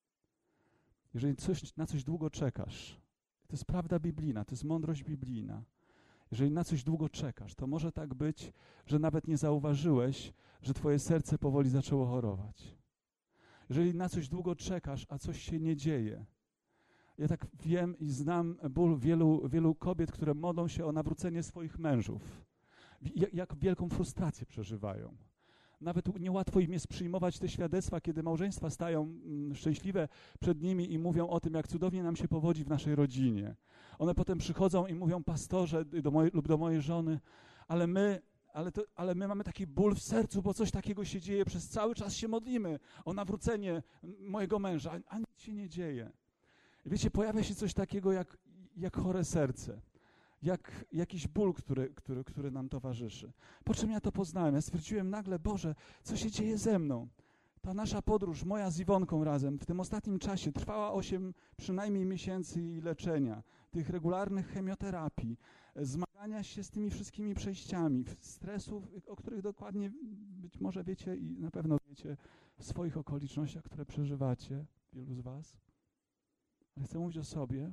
S2: Jeżeli coś, na coś długo czekasz, to jest prawda biblijna, to jest mądrość biblijna. Jeżeli na coś długo czekasz, to może tak być, że nawet nie zauważyłeś, że twoje serce powoli zaczęło chorować. Jeżeli na coś długo czekasz, a coś się nie dzieje. Ja tak wiem i znam ból wielu, wielu kobiet, które modlą się o nawrócenie swoich mężów. Jak, jak wielką frustrację przeżywają. Nawet niełatwo im jest przyjmować te świadectwa, kiedy małżeństwa stają mm, szczęśliwe przed nimi i mówią o tym, jak cudownie nam się powodzi w naszej rodzinie. One potem przychodzą i mówią: pastorze do mojej, lub do mojej żony, ale my, ale, to, ale my mamy taki ból w sercu, bo coś takiego się dzieje, przez cały czas się modlimy o nawrócenie mojego męża, a, a nic się nie dzieje. I wiecie, pojawia się coś takiego jak, jak chore serce. Jak jakiś ból, który, który, który nam towarzyszy. Po czym ja to poznałem? Ja stwierdziłem nagle: Boże, co się dzieje ze mną? Ta nasza podróż, moja z Iwonką razem, w tym ostatnim czasie trwała osiem przynajmniej miesięcy jej leczenia, tych regularnych chemioterapii, zmagania się z tymi wszystkimi przejściami, stresów, o których dokładnie być może wiecie i na pewno wiecie w swoich okolicznościach, które przeżywacie, wielu z was. Ale chcę mówić o sobie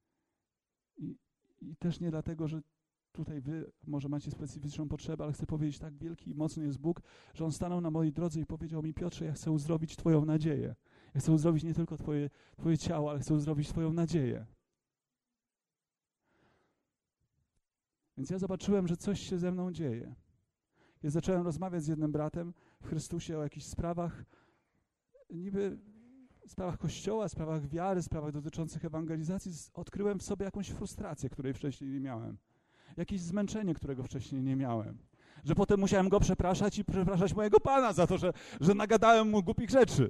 S2: i I też nie dlatego, że tutaj wy może macie specyficzną potrzebę, ale chcę powiedzieć, tak wielki i mocny jest Bóg, że On stanął na mojej drodze i powiedział mi: Piotrze, ja chcę uzdrowić twoją nadzieję. Ja chcę uzdrowić nie tylko twoje, twoje ciało, ale chcę uzdrowić twoją nadzieję. Więc ja zobaczyłem, że coś się ze mną dzieje. Ja zacząłem rozmawiać z jednym bratem w Chrystusie o jakichś sprawach, niby sprawach Kościoła, sprawach wiary, sprawach dotyczących ewangelizacji. Odkryłem w sobie jakąś frustrację, której wcześniej nie miałem. Jakieś zmęczenie, którego wcześniej nie miałem. Że potem musiałem Go przepraszać i przepraszać mojego Pana za to, że, że nagadałem Mu głupich rzeczy.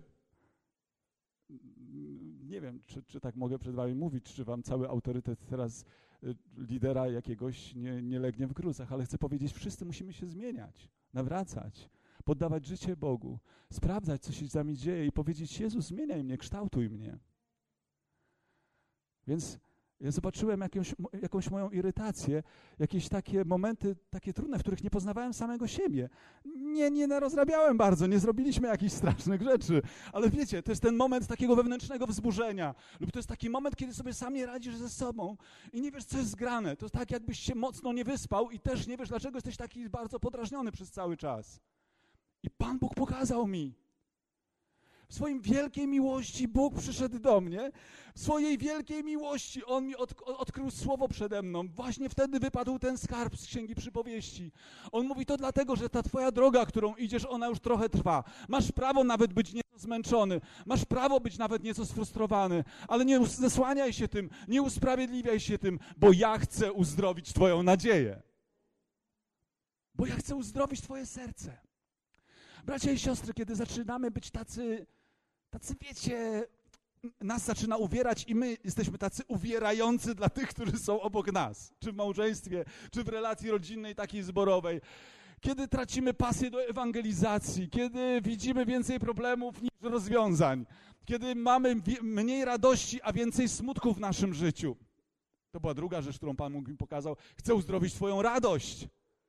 S2: Nie wiem, czy, czy tak mogę przed wami mówić, czy wam cały autorytet teraz y, lidera jakiegoś nie, nie legnie w gruzach, ale chcę powiedzieć, wszyscy musimy się zmieniać, nawracać, poddawać życie Bogu, sprawdzać, co się z nami dzieje i powiedzieć: Jezu, zmieniaj mnie, kształtuj mnie. Więc ja zobaczyłem jakąś, jakąś moją irytację, jakieś takie momenty, takie trudne, w których nie poznawałem samego siebie. Nie, nie narozrabiałem bardzo, nie zrobiliśmy jakichś strasznych rzeczy, ale wiecie, to jest ten moment takiego wewnętrznego wzburzenia, lub to jest taki moment, kiedy sobie sam nie radzisz ze sobą i nie wiesz, co jest zgrane. To jest tak, jakbyś się mocno nie wyspał i też nie wiesz, dlaczego jesteś taki bardzo podrażniony przez cały czas. I Pan Bóg pokazał mi. W swojej wielkiej miłości Bóg przyszedł do mnie. W swojej wielkiej miłości On mi od, odkrył słowo przede mną. Właśnie wtedy wypadł ten skarb z Księgi Przypowieści. On mówi, to dlatego, że ta twoja droga, którą idziesz, ona już trochę trwa. Masz prawo nawet być nieco zmęczony. Masz prawo być nawet nieco sfrustrowany. Ale nie zasłaniaj się tym, nie usprawiedliwiaj się tym, bo ja chcę uzdrowić twoją nadzieję. Bo ja chcę uzdrowić twoje serce. Bracia i siostry, kiedy zaczynamy być tacy, tacy wiecie, nas zaczyna uwierać i my jesteśmy tacy uwierający dla tych, którzy są obok nas, czy w małżeństwie, czy w relacji rodzinnej, takiej zborowej. Kiedy tracimy pasję do ewangelizacji, kiedy widzimy więcej problemów niż rozwiązań, kiedy mamy mniej radości, a więcej smutku w naszym życiu. To była druga rzecz, którą Pan Bóg mi pokazał. Chcę uzdrowić twoją radość.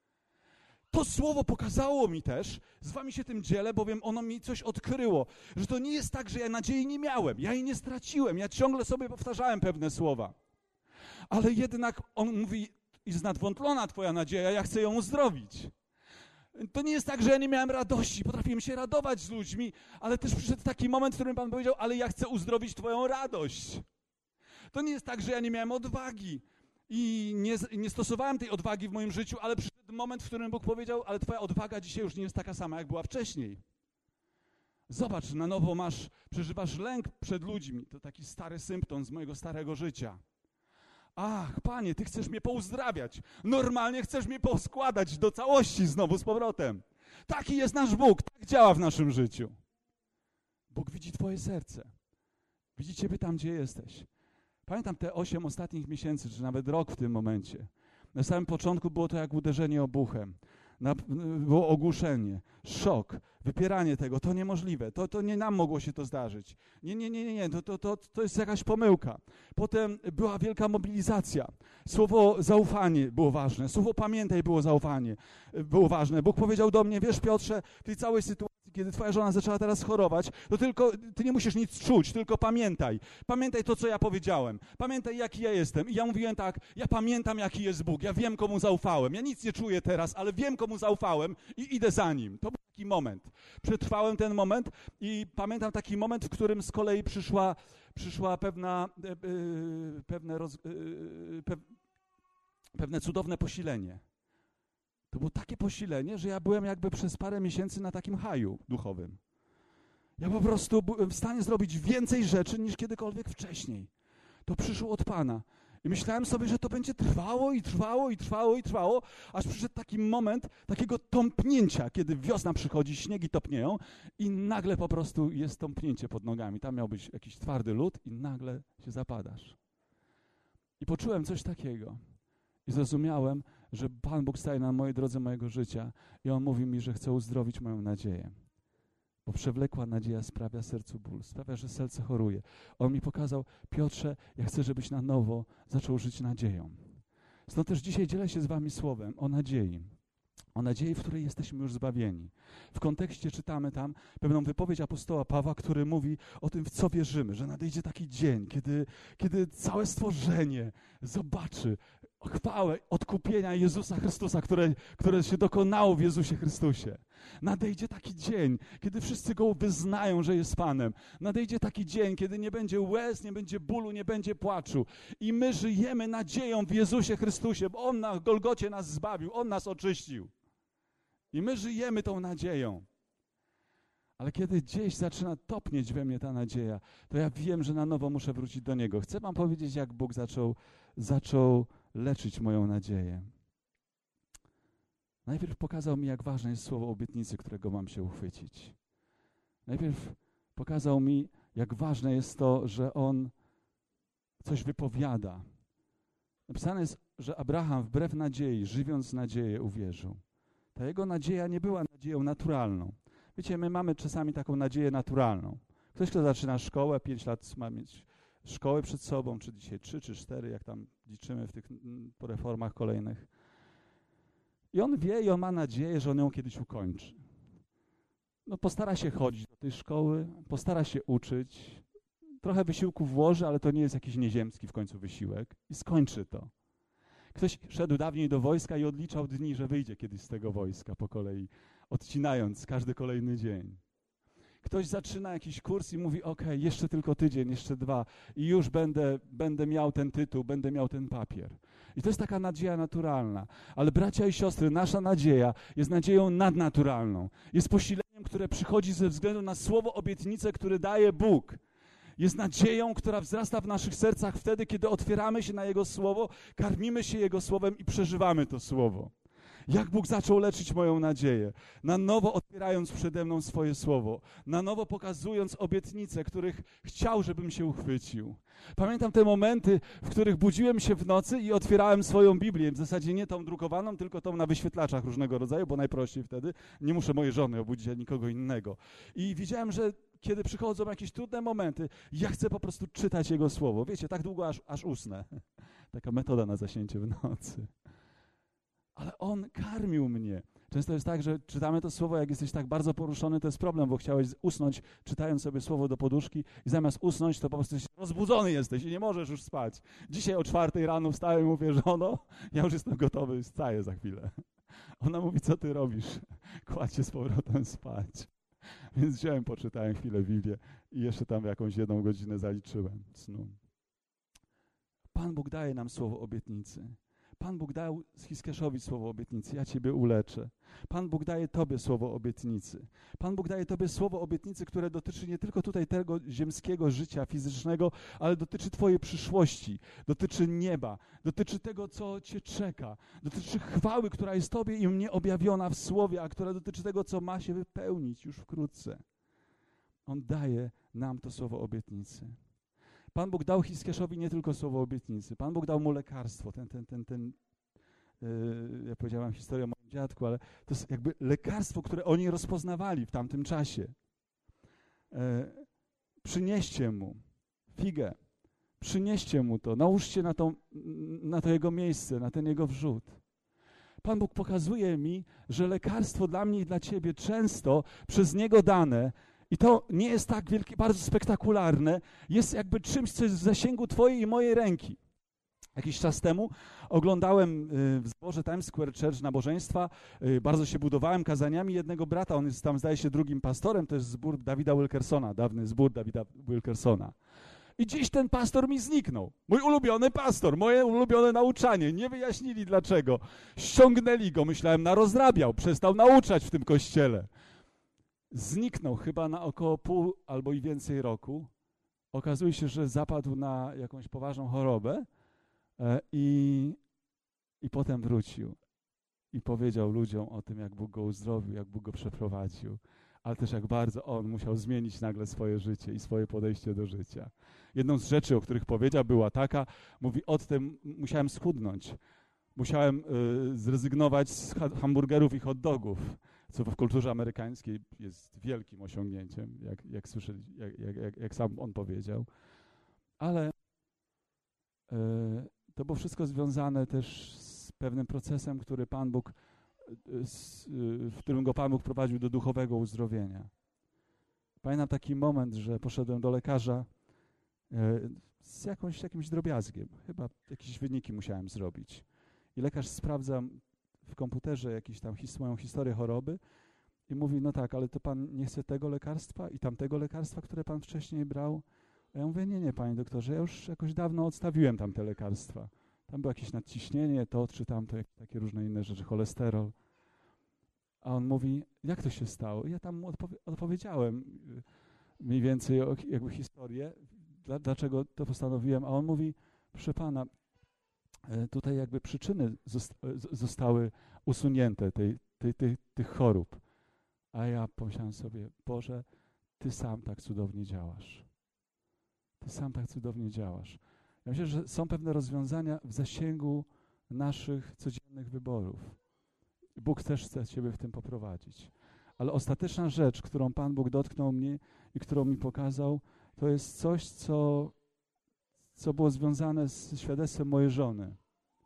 S2: To słowo pokazało mi też, z wami się tym dzielę, bowiem ono mi coś odkryło, że to nie jest tak, że ja nadziei nie miałem, ja jej nie straciłem, ja ciągle sobie powtarzałem pewne słowa. Ale jednak on mówi, jest nadwątlona twoja nadzieja, ja chcę ją uzdrowić. To nie jest tak, że ja nie miałem radości, potrafiłem się radować z ludźmi, ale też przyszedł taki moment, w którym Pan powiedział, ale ja chcę uzdrowić twoją radość. To nie jest tak, że ja nie miałem odwagi i nie, nie stosowałem tej odwagi w moim życiu, ale przyszedł moment, w którym Bóg powiedział, ale twoja odwaga dzisiaj już nie jest taka sama, jak była wcześniej. Zobacz, na nowo masz, przeżywasz lęk przed ludźmi. To taki stary symptom z mojego starego życia. Ach, Panie, Ty chcesz mnie pouzdrawiać. Normalnie chcesz mnie poskładać do całości znowu z powrotem. Taki jest nasz Bóg, tak działa w naszym życiu. Bóg widzi twoje serce. Widzi ciebie tam, gdzie jesteś. Pamiętam te osiem ostatnich miesięcy, czy nawet rok w tym momencie. Na samym początku było to jak uderzenie obuchem. Na, było ogłuszenie, szok, wypieranie tego. To niemożliwe. To, to nie nam mogło się to zdarzyć. Nie, nie, nie, nie, nie. To, to, to, to jest jakaś pomyłka. Potem była wielka mobilizacja. Słowo zaufanie było ważne. Słowo pamiętaj było zaufanie. Było ważne. Bóg powiedział do mnie, wiesz Piotrze, w tej całej sytuacji, kiedy twoja żona zaczęła teraz chorować, to tylko, ty nie musisz nic czuć, tylko pamiętaj. Pamiętaj to, co ja powiedziałem. Pamiętaj, jaki ja jestem. I ja mówiłem tak, ja pamiętam, jaki jest Bóg. Ja wiem, komu zaufałem. Ja nic nie czuję teraz, ale wiem, komu zaufałem i idę za Nim. To był taki moment. Przetrwałem ten moment i pamiętam taki moment, w którym z kolei przyszła, przyszła pewna, e, e, pewne, roz, e, pe, pewne cudowne posilenie. To było takie posilenie, że ja byłem jakby przez parę miesięcy na takim haju duchowym. Ja po prostu byłem w stanie zrobić więcej rzeczy niż kiedykolwiek wcześniej. To przyszło od Pana. I myślałem sobie, że to będzie trwało i trwało i trwało i trwało, aż przyszedł taki moment takiego tąpnięcia, kiedy wiosna przychodzi, śniegi topnieją i nagle po prostu jest tąpnięcie pod nogami. Tam miał być jakiś twardy lód i nagle się zapadasz. I poczułem coś takiego. I zrozumiałem, że Pan Bóg staje na mojej drodze mojego życia i On mówi mi, że chce uzdrowić moją nadzieję. Bo przewlekła nadzieja sprawia sercu ból, sprawia, że serce choruje. On mi pokazał, Piotrze, ja chcę, żebyś na nowo zaczął żyć nadzieją. Stąd też dzisiaj dzielę się z wami słowem o nadziei. O nadziei, w której jesteśmy już zbawieni. W kontekście czytamy tam pewną wypowiedź apostoła Pawła, który mówi o tym, w co wierzymy, że nadejdzie taki dzień, kiedy, kiedy całe stworzenie zobaczy chwałę odkupienia Jezusa Chrystusa, które, które się dokonało w Jezusie Chrystusie. Nadejdzie taki dzień, kiedy wszyscy Go wyznają, że jest Panem. Nadejdzie taki dzień, kiedy nie będzie łez, nie będzie bólu, nie będzie płaczu. I my żyjemy nadzieją w Jezusie Chrystusie, bo On na Golgocie nas zbawił, On nas oczyścił. I my żyjemy tą nadzieją. Ale kiedy gdzieś zaczyna topnieć we mnie ta nadzieja, to ja wiem, że na nowo muszę wrócić do Niego. Chcę wam powiedzieć, jak Bóg zaczął, zaczął leczyć moją nadzieję. Najpierw pokazał mi, jak ważne jest słowo obietnicy, którego mam się uchwycić. Najpierw pokazał mi, jak ważne jest to, że On coś wypowiada. Napisane jest, że Abraham wbrew nadziei, żywiąc nadzieję, uwierzył. Ta jego nadzieja nie była nadzieją naturalną. Wiecie, my mamy czasami taką nadzieję naturalną. Ktoś, kto zaczyna szkołę, pięć lat ma mieć szkoły przed sobą, czy dzisiaj trzy, czy cztery, jak tam liczymy w tych mm, po reformach kolejnych. I on wie i on ma nadzieję, że on ją kiedyś ukończy. No postara się chodzić do tej szkoły, postara się uczyć, trochę wysiłku włoży, ale to nie jest jakiś nieziemski w końcu wysiłek i skończy to. Ktoś szedł dawniej do wojska i odliczał dni, że wyjdzie kiedyś z tego wojska po kolei, odcinając każdy kolejny dzień. Ktoś zaczyna jakiś kurs i mówi, ok, jeszcze tylko tydzień, jeszcze dwa i już będę, będę miał ten tytuł, będę miał ten papier. I to jest taka nadzieja naturalna. Ale bracia i siostry, nasza nadzieja jest nadzieją nadnaturalną. Jest posileniem, które przychodzi ze względu na słowo obietnicę, które daje Bóg. Jest nadzieją, która wzrasta w naszych sercach wtedy, kiedy otwieramy się na Jego Słowo, karmimy się Jego Słowem i przeżywamy to Słowo. Jak Bóg zaczął leczyć moją nadzieję? Na nowo otwierając przede mną swoje Słowo, na nowo pokazując obietnice, których chciał, żebym się uchwycił. Pamiętam te momenty, w których budziłem się w nocy i otwierałem swoją Biblię, w zasadzie nie tą drukowaną, tylko tą na wyświetlaczach różnego rodzaju, bo najprościej wtedy, nie muszę mojej żony obudzić, ani nikogo innego. I widziałem, że kiedy przychodzą jakieś trudne momenty, ja chcę po prostu czytać Jego Słowo. Wiecie, tak długo, aż, aż usnę. Taka metoda na zaśnięcie w nocy. Ale On karmił mnie. Często jest tak, że czytamy to Słowo, jak jesteś tak bardzo poruszony, to jest problem, bo chciałeś usnąć, czytając sobie Słowo do poduszki i zamiast usnąć, to po prostu jesteś rozbudzony jesteś i nie możesz już spać. Dzisiaj o czwartej rano wstałem i mówię, żono, ja już jestem gotowy, wstaję za chwilę. Ona mówi, co ty robisz? Kładź się z powrotem spać. Więc wziąłem, poczytałem chwilę Biblię i jeszcze tam jakąś jedną godzinę zaliczyłem snu. Pan Bóg daje nam słowo obietnicy. Pan Bóg dał Hiskiaszowi słowo obietnicy, ja ciebie uleczę. Pan Bóg daje tobie słowo obietnicy. Pan Bóg daje tobie słowo obietnicy, które dotyczy nie tylko tutaj tego ziemskiego życia fizycznego, ale dotyczy twojej przyszłości, dotyczy nieba, dotyczy tego, co cię czeka, dotyczy chwały, która jest tobie i mnie objawiona w słowie, a która dotyczy tego, co ma się wypełnić już wkrótce. On daje nam to słowo obietnicy. Pan Bóg dał Hiskiaszowi nie tylko słowo obietnicy. Pan Bóg dał mu lekarstwo. Ten, ten, ten, ten, yy, ja powiedziałem historię o moim dziadku, ale to jest jakby lekarstwo, które oni rozpoznawali w tamtym czasie. Yy, przynieście mu figę, przynieście mu to, nałóżcie na to, na to jego miejsce, na ten jego wrzód. Pan Bóg pokazuje mi, że lekarstwo dla mnie i dla ciebie często przez Niego dane, i to nie jest tak wielkie, bardzo spektakularne, jest jakby czymś, co jest w zasięgu twojej i mojej ręki. Jakiś czas temu oglądałem w zborze Times Square Church nabożeństwa, bardzo się budowałem kazaniami jednego brata, on jest tam, zdaje się, drugim pastorem, to jest zbór Davida Wilkersona, dawny zbór Davida Wilkersona. I dziś ten pastor mi zniknął. Mój ulubiony pastor, moje ulubione nauczanie. Nie wyjaśnili dlaczego. Ściągnęli go, myślałem, narozrabiał, przestał nauczać w tym kościele. Zniknął chyba na około pół albo i więcej roku. Okazuje się, że zapadł na jakąś poważną chorobę e, i, i potem wrócił. I powiedział ludziom o tym, jak Bóg go uzdrowił, jak Bóg go przeprowadził, ale też jak bardzo on musiał zmienić nagle swoje życie i swoje podejście do życia. Jedną z rzeczy, o których powiedział, była taka, mówi, od tym musiałem schudnąć. Musiałem y, zrezygnować z ha- hamburgerów i hot dogów, co w kulturze amerykańskiej jest wielkim osiągnięciem, jak, jak, słyszeli, jak, jak, jak, jak sam on powiedział. Ale y, to było wszystko związane też z pewnym procesem, który Pan Bóg, y, z, y, w którym go Pan Bóg prowadził do duchowego uzdrowienia. Pamiętam taki moment, że poszedłem do lekarza y, z jakąś, jakimś drobiazgiem. Chyba jakieś wyniki musiałem zrobić. I lekarz sprawdza w komputerze jakąś tam his, moją historię choroby i mówi, no tak, ale to pan nie chce tego lekarstwa i tamtego lekarstwa, które pan wcześniej brał? A ja mówię, nie, nie, panie doktorze, ja już jakoś dawno odstawiłem tamte lekarstwa. Tam było jakieś nadciśnienie, to czy tamto, takie różne inne rzeczy, cholesterol. A on mówi, jak to się stało? I ja tam mu odpowie- odpowiedziałem mniej więcej o, jakby historię, dla, dlaczego to postanowiłem, a on mówi, proszę pana, tutaj jakby przyczyny zostały usunięte tej, tej, tej, tych chorób. A ja pomyślałem sobie, Boże, Ty sam tak cudownie działasz. Ty sam tak cudownie działasz. Ja myślę, że są pewne rozwiązania w zasięgu naszych codziennych wyborów. Bóg też chce Ciebie w tym poprowadzić. Ale ostateczna rzecz, którą Pan Bóg dotknął mnie i którą mi pokazał, to jest coś, co co było związane z świadectwem mojej żony.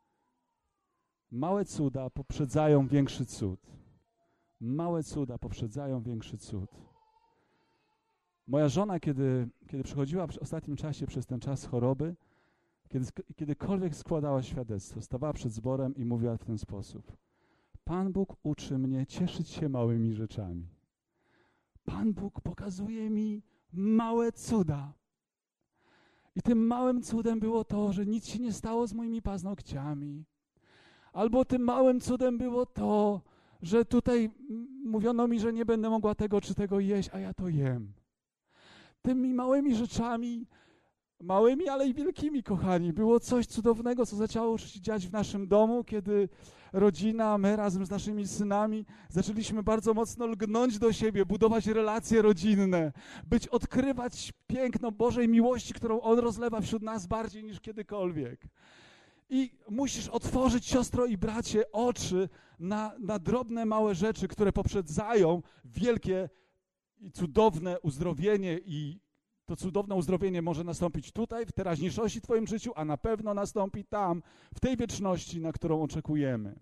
S2: Małe cuda poprzedzają większy cud. Małe cuda poprzedzają większy cud. Moja żona, kiedy, kiedy przechodziła w ostatnim czasie przez ten czas choroby, kiedy, kiedykolwiek składała świadectwo, stawała przed zborem i mówiła w ten sposób: Pan Bóg uczy mnie cieszyć się małymi rzeczami. Pan Bóg pokazuje mi małe cuda. I tym małym cudem było to, że nic się nie stało z moimi paznokciami. Albo tym małym cudem było to, że tutaj mówiono mi, że nie będę mogła tego czy tego jeść, a ja to jem. Tymi małymi rzeczami, małymi, ale i wielkimi, kochani, było coś cudownego, co zaczęło się dziać w naszym domu, kiedy rodzina, my razem z naszymi synami zaczęliśmy bardzo mocno lgnąć do siebie, budować relacje rodzinne, być, odkrywać piękno Bożej miłości, którą On rozlewa wśród nas bardziej niż kiedykolwiek. I musisz otworzyć, siostro i bracie, oczy na, na drobne, małe rzeczy, które poprzedzają wielkie i cudowne uzdrowienie. I to cudowne uzdrowienie może nastąpić tutaj, w teraźniejszości w Twoim życiu, a na pewno nastąpi tam, w tej wieczności, na którą oczekujemy.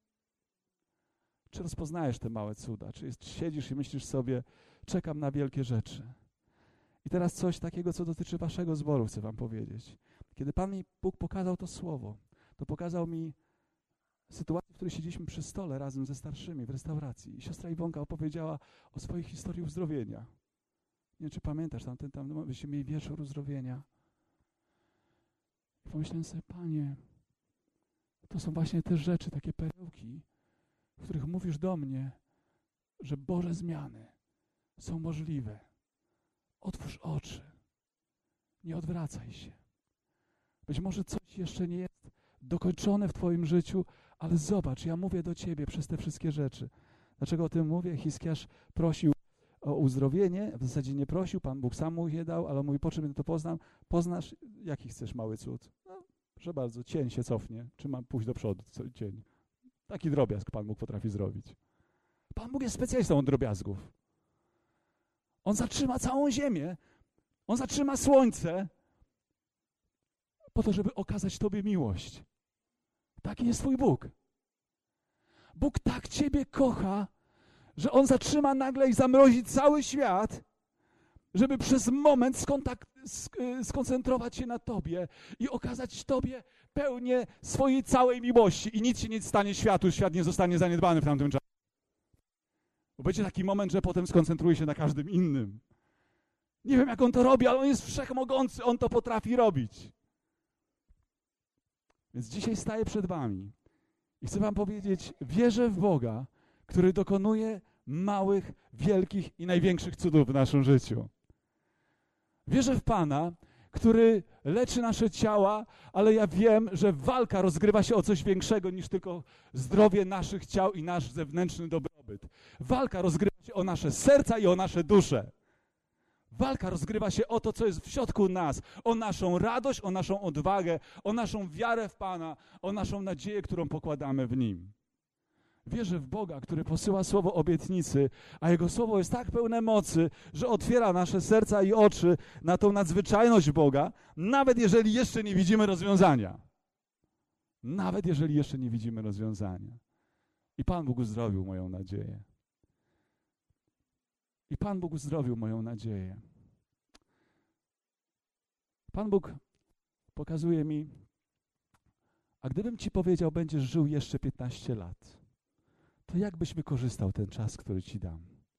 S2: Czy rozpoznajesz te małe cuda? Czy jest, siedzisz i myślisz sobie, czekam na wielkie rzeczy? I teraz coś takiego, co dotyczy waszego zboru, chcę wam powiedzieć. Kiedy Pan mi Bóg pokazał to słowo, to pokazał mi sytuację, w której siedzieliśmy przy stole razem ze starszymi w restauracji. I siostra Iwonka opowiedziała o swojej historii uzdrowienia. Nie wiem, czy pamiętasz, tamten tam byśmy mieli wieczór uzdrowienia. I pomyślałem sobie, Panie, to są właśnie te rzeczy, takie perełki, w których mówisz do mnie, że Boże zmiany są możliwe. Otwórz oczy. Nie odwracaj się. Być może coś jeszcze nie jest dokończone w Twoim życiu, ale zobacz, ja mówię do Ciebie przez te wszystkie rzeczy. Dlaczego o tym mówię? Hiskiarz prosił o uzdrowienie, w zasadzie nie prosił, Pan Bóg sam mu je dał, ale on mówi, po czym to poznam? Poznasz, jaki chcesz mały cud? No, proszę bardzo, cień się cofnie, czy mam pójść do przodu, co, cień. Taki drobiazg Pan Bóg potrafi zrobić. Pan Bóg jest specjalistą od drobiazgów. On zatrzyma całą ziemię, On zatrzyma słońce po to, żeby okazać Tobie miłość. Taki jest Twój Bóg. Bóg tak Ciebie kocha, że On zatrzyma nagle i zamrozi cały świat, żeby przez moment skontakt, sk- skoncentrować się na Tobie i okazać Tobie pełnię swojej całej miłości. I nic się nie stanie światu, świat nie zostanie zaniedbany w tamtym czasie. Bo będzie taki moment, że potem skoncentruje się na każdym innym. Nie wiem, jak On to robi, ale On jest wszechmogący, On to potrafi robić. Więc dzisiaj staję przed wami i chcę wam powiedzieć, wierzę w Boga, który dokonuje małych, wielkich i największych cudów w naszym życiu. Wierzę w Pana, który leczy nasze ciała, ale ja wiem, że walka rozgrywa się o coś większego niż tylko zdrowie naszych ciał i nasz zewnętrzny dobrobyt. Walka rozgrywa się o nasze serca i o nasze dusze. Walka rozgrywa się o to, co jest w środku nas, o naszą radość, o naszą odwagę, o naszą wiarę w Pana, o naszą nadzieję, którą pokładamy w Nim. Wierzę w Boga, który posyła słowo obietnicy, a Jego słowo jest tak pełne mocy, że otwiera nasze serca i oczy na tą nadzwyczajność Boga, nawet jeżeli jeszcze nie widzimy rozwiązania. Nawet jeżeli jeszcze nie widzimy rozwiązania. I Pan Bóg uzdrowił moją nadzieję. I Pan Bóg uzdrowił moją nadzieję. Pan Bóg pokazuje mi, a gdybym Ci powiedział, będziesz żył jeszcze piętnaście lat, to jak byś wykorzystał ten czas, który Ci dam?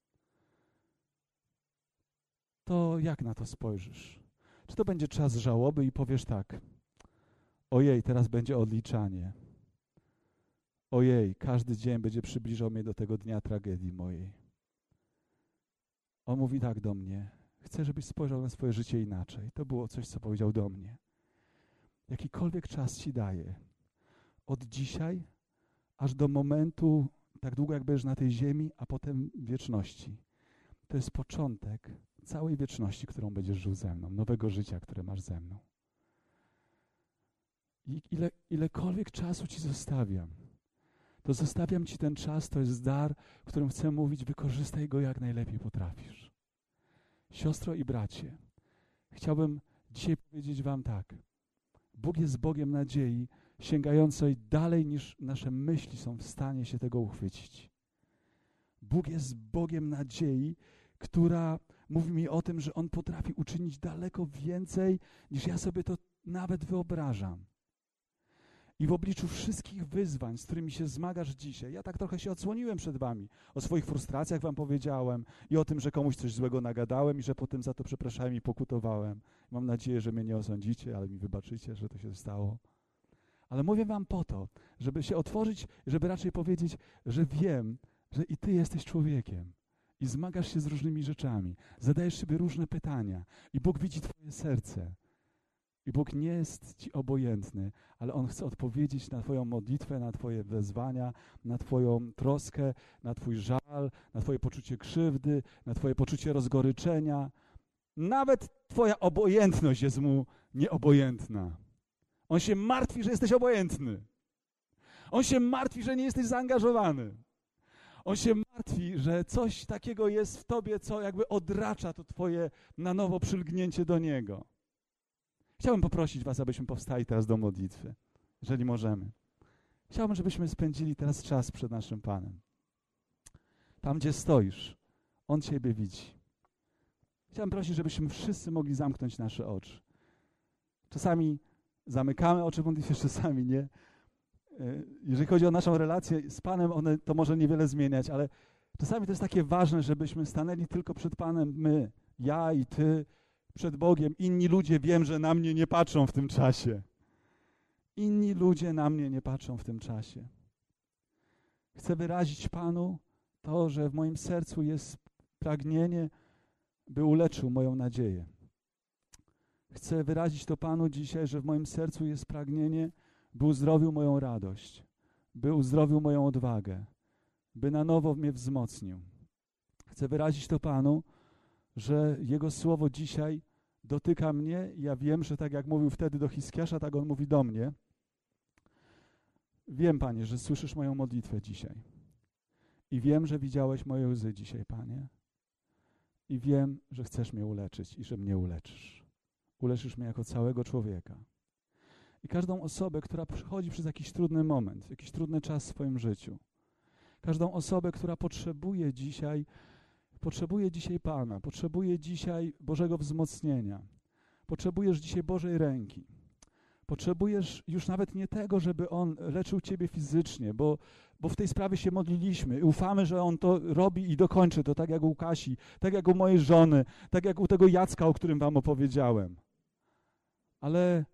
S2: To jak na to spojrzysz? Czy to będzie czas żałoby i powiesz tak, ojej, teraz będzie odliczanie. Ojej, każdy dzień będzie przybliżał mnie do tego dnia tragedii mojej. On mówi tak do mnie, chcę, żebyś spojrzał na swoje życie inaczej. To było coś, co powiedział do mnie. Jakikolwiek czas Ci daję, od dzisiaj aż do momentu, tak długo jak będziesz na tej ziemi, a potem wieczności. To jest początek całej wieczności, którą będziesz żył ze mną, nowego życia, które masz ze mną. I ile, ilekolwiek czasu Ci zostawiam, to zostawiam Ci ten czas, to jest dar, w którym chcę mówić, wykorzystaj go jak najlepiej potrafisz. Siostro i bracie, chciałbym dzisiaj powiedzieć wam tak, Bóg jest Bogiem nadziei, sięgającej dalej niż nasze myśli są w stanie się tego uchwycić. Bóg jest Bogiem nadziei, która mówi mi o tym, że On potrafi uczynić daleko więcej, niż ja sobie to nawet wyobrażam. I w obliczu wszystkich wyzwań, z którymi się zmagasz dzisiaj, ja tak trochę się odsłoniłem przed wami, o swoich frustracjach wam powiedziałem i o tym, że komuś coś złego nagadałem i że potem za to przepraszałem i pokutowałem. Mam nadzieję, że mnie nie osądzicie, ale mi wybaczycie, że to się stało. Ale mówię wam po to, żeby się otworzyć, żeby raczej powiedzieć, że wiem, że i ty jesteś człowiekiem i zmagasz się z różnymi rzeczami, zadajesz sobie różne pytania i Bóg widzi twoje serce. I Bóg nie jest ci obojętny, ale On chce odpowiedzieć na twoją modlitwę, na twoje wezwania, na twoją troskę, na twój żal, na twoje poczucie krzywdy, na twoje poczucie rozgoryczenia. Nawet twoja obojętność jest Mu nieobojętna. On się martwi, że jesteś obojętny. On się martwi, że nie jesteś zaangażowany. On się martwi, że coś takiego jest w tobie, co jakby odracza to twoje na nowo przylgnięcie do Niego. Chciałbym poprosić was, abyśmy powstali teraz do modlitwy, jeżeli możemy. Chciałbym, żebyśmy spędzili teraz czas przed naszym Panem. Tam, gdzie stoisz, On ciebie widzi. Chciałbym prosić, żebyśmy wszyscy mogli zamknąć nasze oczy. Czasami zamykamy oczy w modlitwie, czasami nie. Jeżeli chodzi o naszą relację z Panem, one to może niewiele zmieniać, ale czasami to jest takie ważne, żebyśmy stanęli tylko przed Panem my, ja i ty, przed Bogiem. Inni ludzie, wiem, że na mnie nie patrzą w tym czasie. Inni ludzie na mnie nie patrzą w tym czasie. Chcę wyrazić Panu to, że w moim sercu jest pragnienie, by uleczył moją nadzieję. Chcę wyrazić to Panu dzisiaj, że w moim sercu jest pragnienie, by uzdrowił moją radość, by uzdrowił moją odwagę, by na nowo mnie wzmocnił. Chcę wyrazić to Panu, że Jego Słowo dzisiaj dotyka mnie i ja wiem, że tak jak mówił wtedy do Hiskiasza, tak On mówi do mnie. Wiem, Panie, że słyszysz moją modlitwę dzisiaj. I wiem, że widziałeś moje łzy dzisiaj, Panie. I wiem, że chcesz mnie uleczyć i że mnie uleczysz. Uleczysz mnie jako całego człowieka. I każdą osobę, która przechodzi przez jakiś trudny moment, jakiś trudny czas w swoim życiu. Każdą osobę, która potrzebuje dzisiaj Potrzebuje dzisiaj Pana, potrzebuje dzisiaj Bożego wzmocnienia. Potrzebujesz dzisiaj Bożej ręki. Potrzebujesz już nawet nie tego, żeby On leczył ciebie fizycznie, bo, bo w tej sprawie się modliliśmy i ufamy, że On to robi i dokończy to, tak jak u Kasi, tak jak u mojej żony, tak jak u tego Jacka, o którym wam opowiedziałem. Ale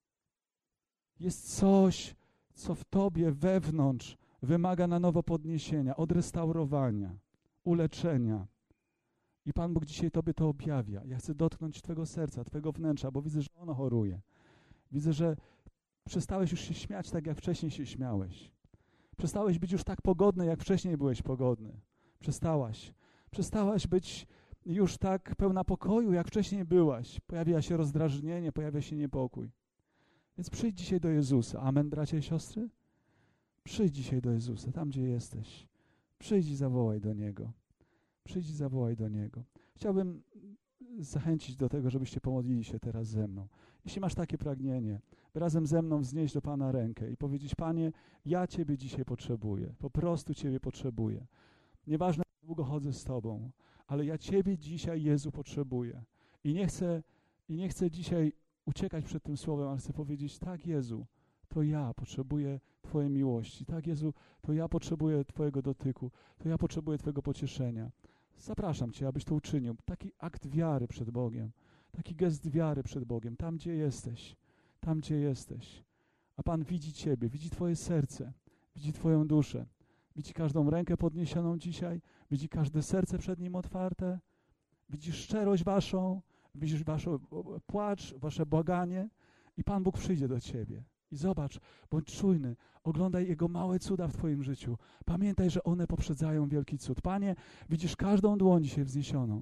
S2: jest coś, co w tobie wewnątrz wymaga na nowo podniesienia, odrestaurowania, uleczenia. I Pan Bóg dzisiaj tobie to objawia. Ja chcę dotknąć twojego serca, twojego wnętrza, bo widzę, że ono choruje. Widzę, że przestałeś już się śmiać tak, jak wcześniej się śmiałeś. Przestałeś być już tak pogodny, jak wcześniej byłeś pogodny. Przestałaś. Przestałaś być już tak pełna pokoju, jak wcześniej byłaś. Pojawia się rozdrażnienie, pojawia się niepokój. Więc przyjdź dzisiaj do Jezusa. Amen, bracia i siostry? Przyjdź dzisiaj do Jezusa, tam gdzie jesteś. Przyjdź i zawołaj do Niego. Przyjdź i zawołaj do Niego. Chciałbym zachęcić do tego, żebyście pomodlili się teraz ze mną. Jeśli masz takie pragnienie, by razem ze mną wznieść do Pana rękę i powiedzieć: Panie, ja Ciebie dzisiaj potrzebuję. Po prostu Ciebie potrzebuję. Nieważne, jak długo chodzę z Tobą, ale ja Ciebie dzisiaj, Jezu, potrzebuję. I nie chcę, i nie chcę dzisiaj uciekać przed tym słowem, ale chcę powiedzieć: tak, Jezu, to ja potrzebuję Twojej miłości. Tak, Jezu, to ja potrzebuję Twojego dotyku. To ja potrzebuję Twojego pocieszenia. Zapraszam Cię, abyś to uczynił. Taki akt wiary przed Bogiem. Taki gest wiary przed Bogiem. Tam, gdzie jesteś. Tam, gdzie jesteś. A Pan widzi Ciebie, widzi Twoje serce, widzi Twoją duszę. Widzi każdą rękę podniesioną dzisiaj. Widzi każde serce przed Nim otwarte. Widzi szczerość Waszą. Widzisz Wasz płacz, Wasze błaganie. I Pan Bóg przyjdzie do Ciebie. I zobacz, bądź czujny, oglądaj Jego małe cuda w Twoim życiu. Pamiętaj, że one poprzedzają wielki cud. Panie, widzisz każdą dłoń dzisiaj wzniesioną.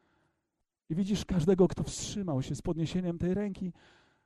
S2: I widzisz każdego, kto wstrzymał się z podniesieniem tej ręki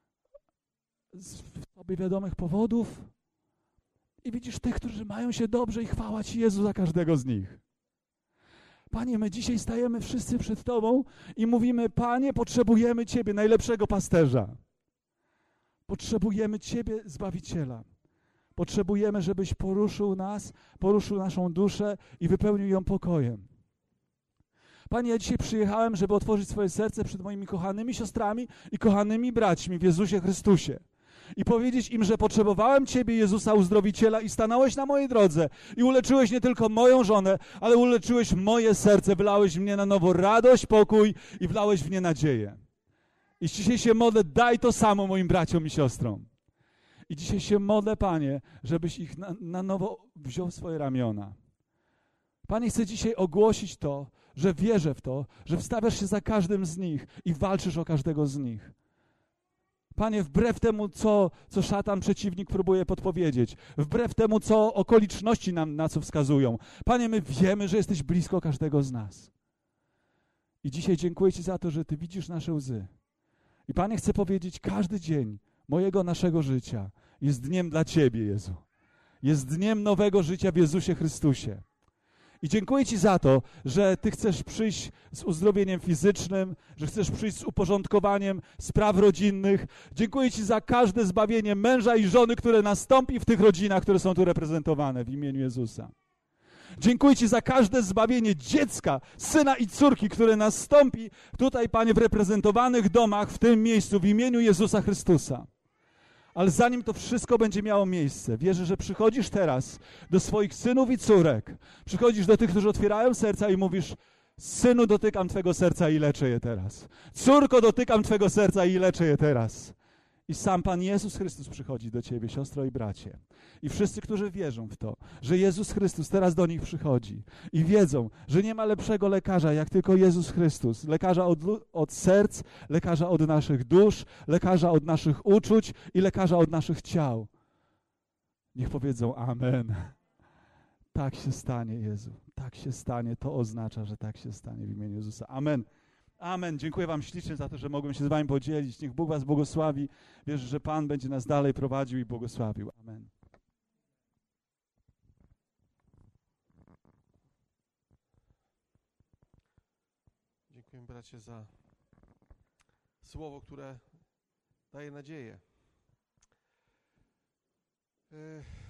S2: z Tobie wiadomych powodów. I widzisz tych, którzy mają się dobrze i chwała Ci, Jezu, za każdego z nich. Panie, my dzisiaj stajemy wszyscy przed Tobą i mówimy: Panie, potrzebujemy Ciebie, najlepszego pasterza. Potrzebujemy Ciebie, Zbawiciela. Potrzebujemy, żebyś poruszył nas, poruszył naszą duszę i wypełnił ją pokojem. Panie, ja dzisiaj przyjechałem, żeby otworzyć swoje serce przed moimi kochanymi siostrami i kochanymi braćmi w Jezusie Chrystusie. I powiedzieć im, że potrzebowałem Ciebie, Jezusa Uzdrowiciela, i stanąłeś na mojej drodze i uleczyłeś nie tylko moją żonę, ale uleczyłeś moje serce, wylałeś w mnie na nowo radość, pokój i wlałeś w nie nadzieję. I dzisiaj się modlę, daj to samo moim braciom i siostrom. I dzisiaj się modlę, Panie, żebyś ich na, na nowo wziął w swoje ramiona. Panie, chcę dzisiaj ogłosić to, że wierzę w to, że wstawiasz się za każdym z nich i walczysz o każdego z nich. Panie, wbrew temu, co, co szatan, przeciwnik próbuje podpowiedzieć, wbrew temu, co okoliczności nam na co wskazują, Panie, my wiemy, że jesteś blisko każdego z nas. I dzisiaj dziękuję Ci za to, że Ty widzisz nasze łzy. I Panie, chcę powiedzieć, każdy dzień mojego, naszego życia jest dniem dla Ciebie, Jezu. Jest dniem nowego życia w Jezusie Chrystusie. I dziękuję Ci za to, że Ty chcesz przyjść z uzdrowieniem fizycznym, że chcesz przyjść z uporządkowaniem spraw rodzinnych. Dziękuję Ci za każde zbawienie męża i żony, które nastąpi w tych rodzinach, które są tu reprezentowane w imieniu Jezusa. Dziękuję Ci za każde zbawienie dziecka, syna i córki, które nastąpi tutaj, Panie, w reprezentowanych domach w tym miejscu w imieniu Jezusa Chrystusa. Ale zanim to wszystko będzie miało miejsce, wierzę, że przychodzisz teraz do swoich synów i córek. Przychodzisz do tych, którzy otwierają serca i mówisz: synu, dotykam Twego serca i leczę je teraz. Córko, dotykam Twego serca i leczę je teraz. I sam Pan Jezus Chrystus przychodzi do Ciebie, siostro i bracie. I wszyscy, którzy wierzą w to, że Jezus Chrystus teraz do nich przychodzi i wiedzą, że nie ma lepszego lekarza, jak tylko Jezus Chrystus. Lekarza od, od serc, lekarza od naszych dusz, lekarza od naszych uczuć i lekarza od naszych ciał. Niech powiedzą amen. Tak się stanie, Jezu. Tak się stanie. To oznacza, że tak się stanie w imieniu Jezusa. Amen. Amen. Dziękuję Wam ślicznie za to, że mogłem się z Wami podzielić. Niech Bóg Was błogosławi. Wierzę, że Pan będzie nas dalej prowadził i błogosławił. Amen.
S1: Dziękuję, bracie, za słowo, które daje nadzieję. Yy.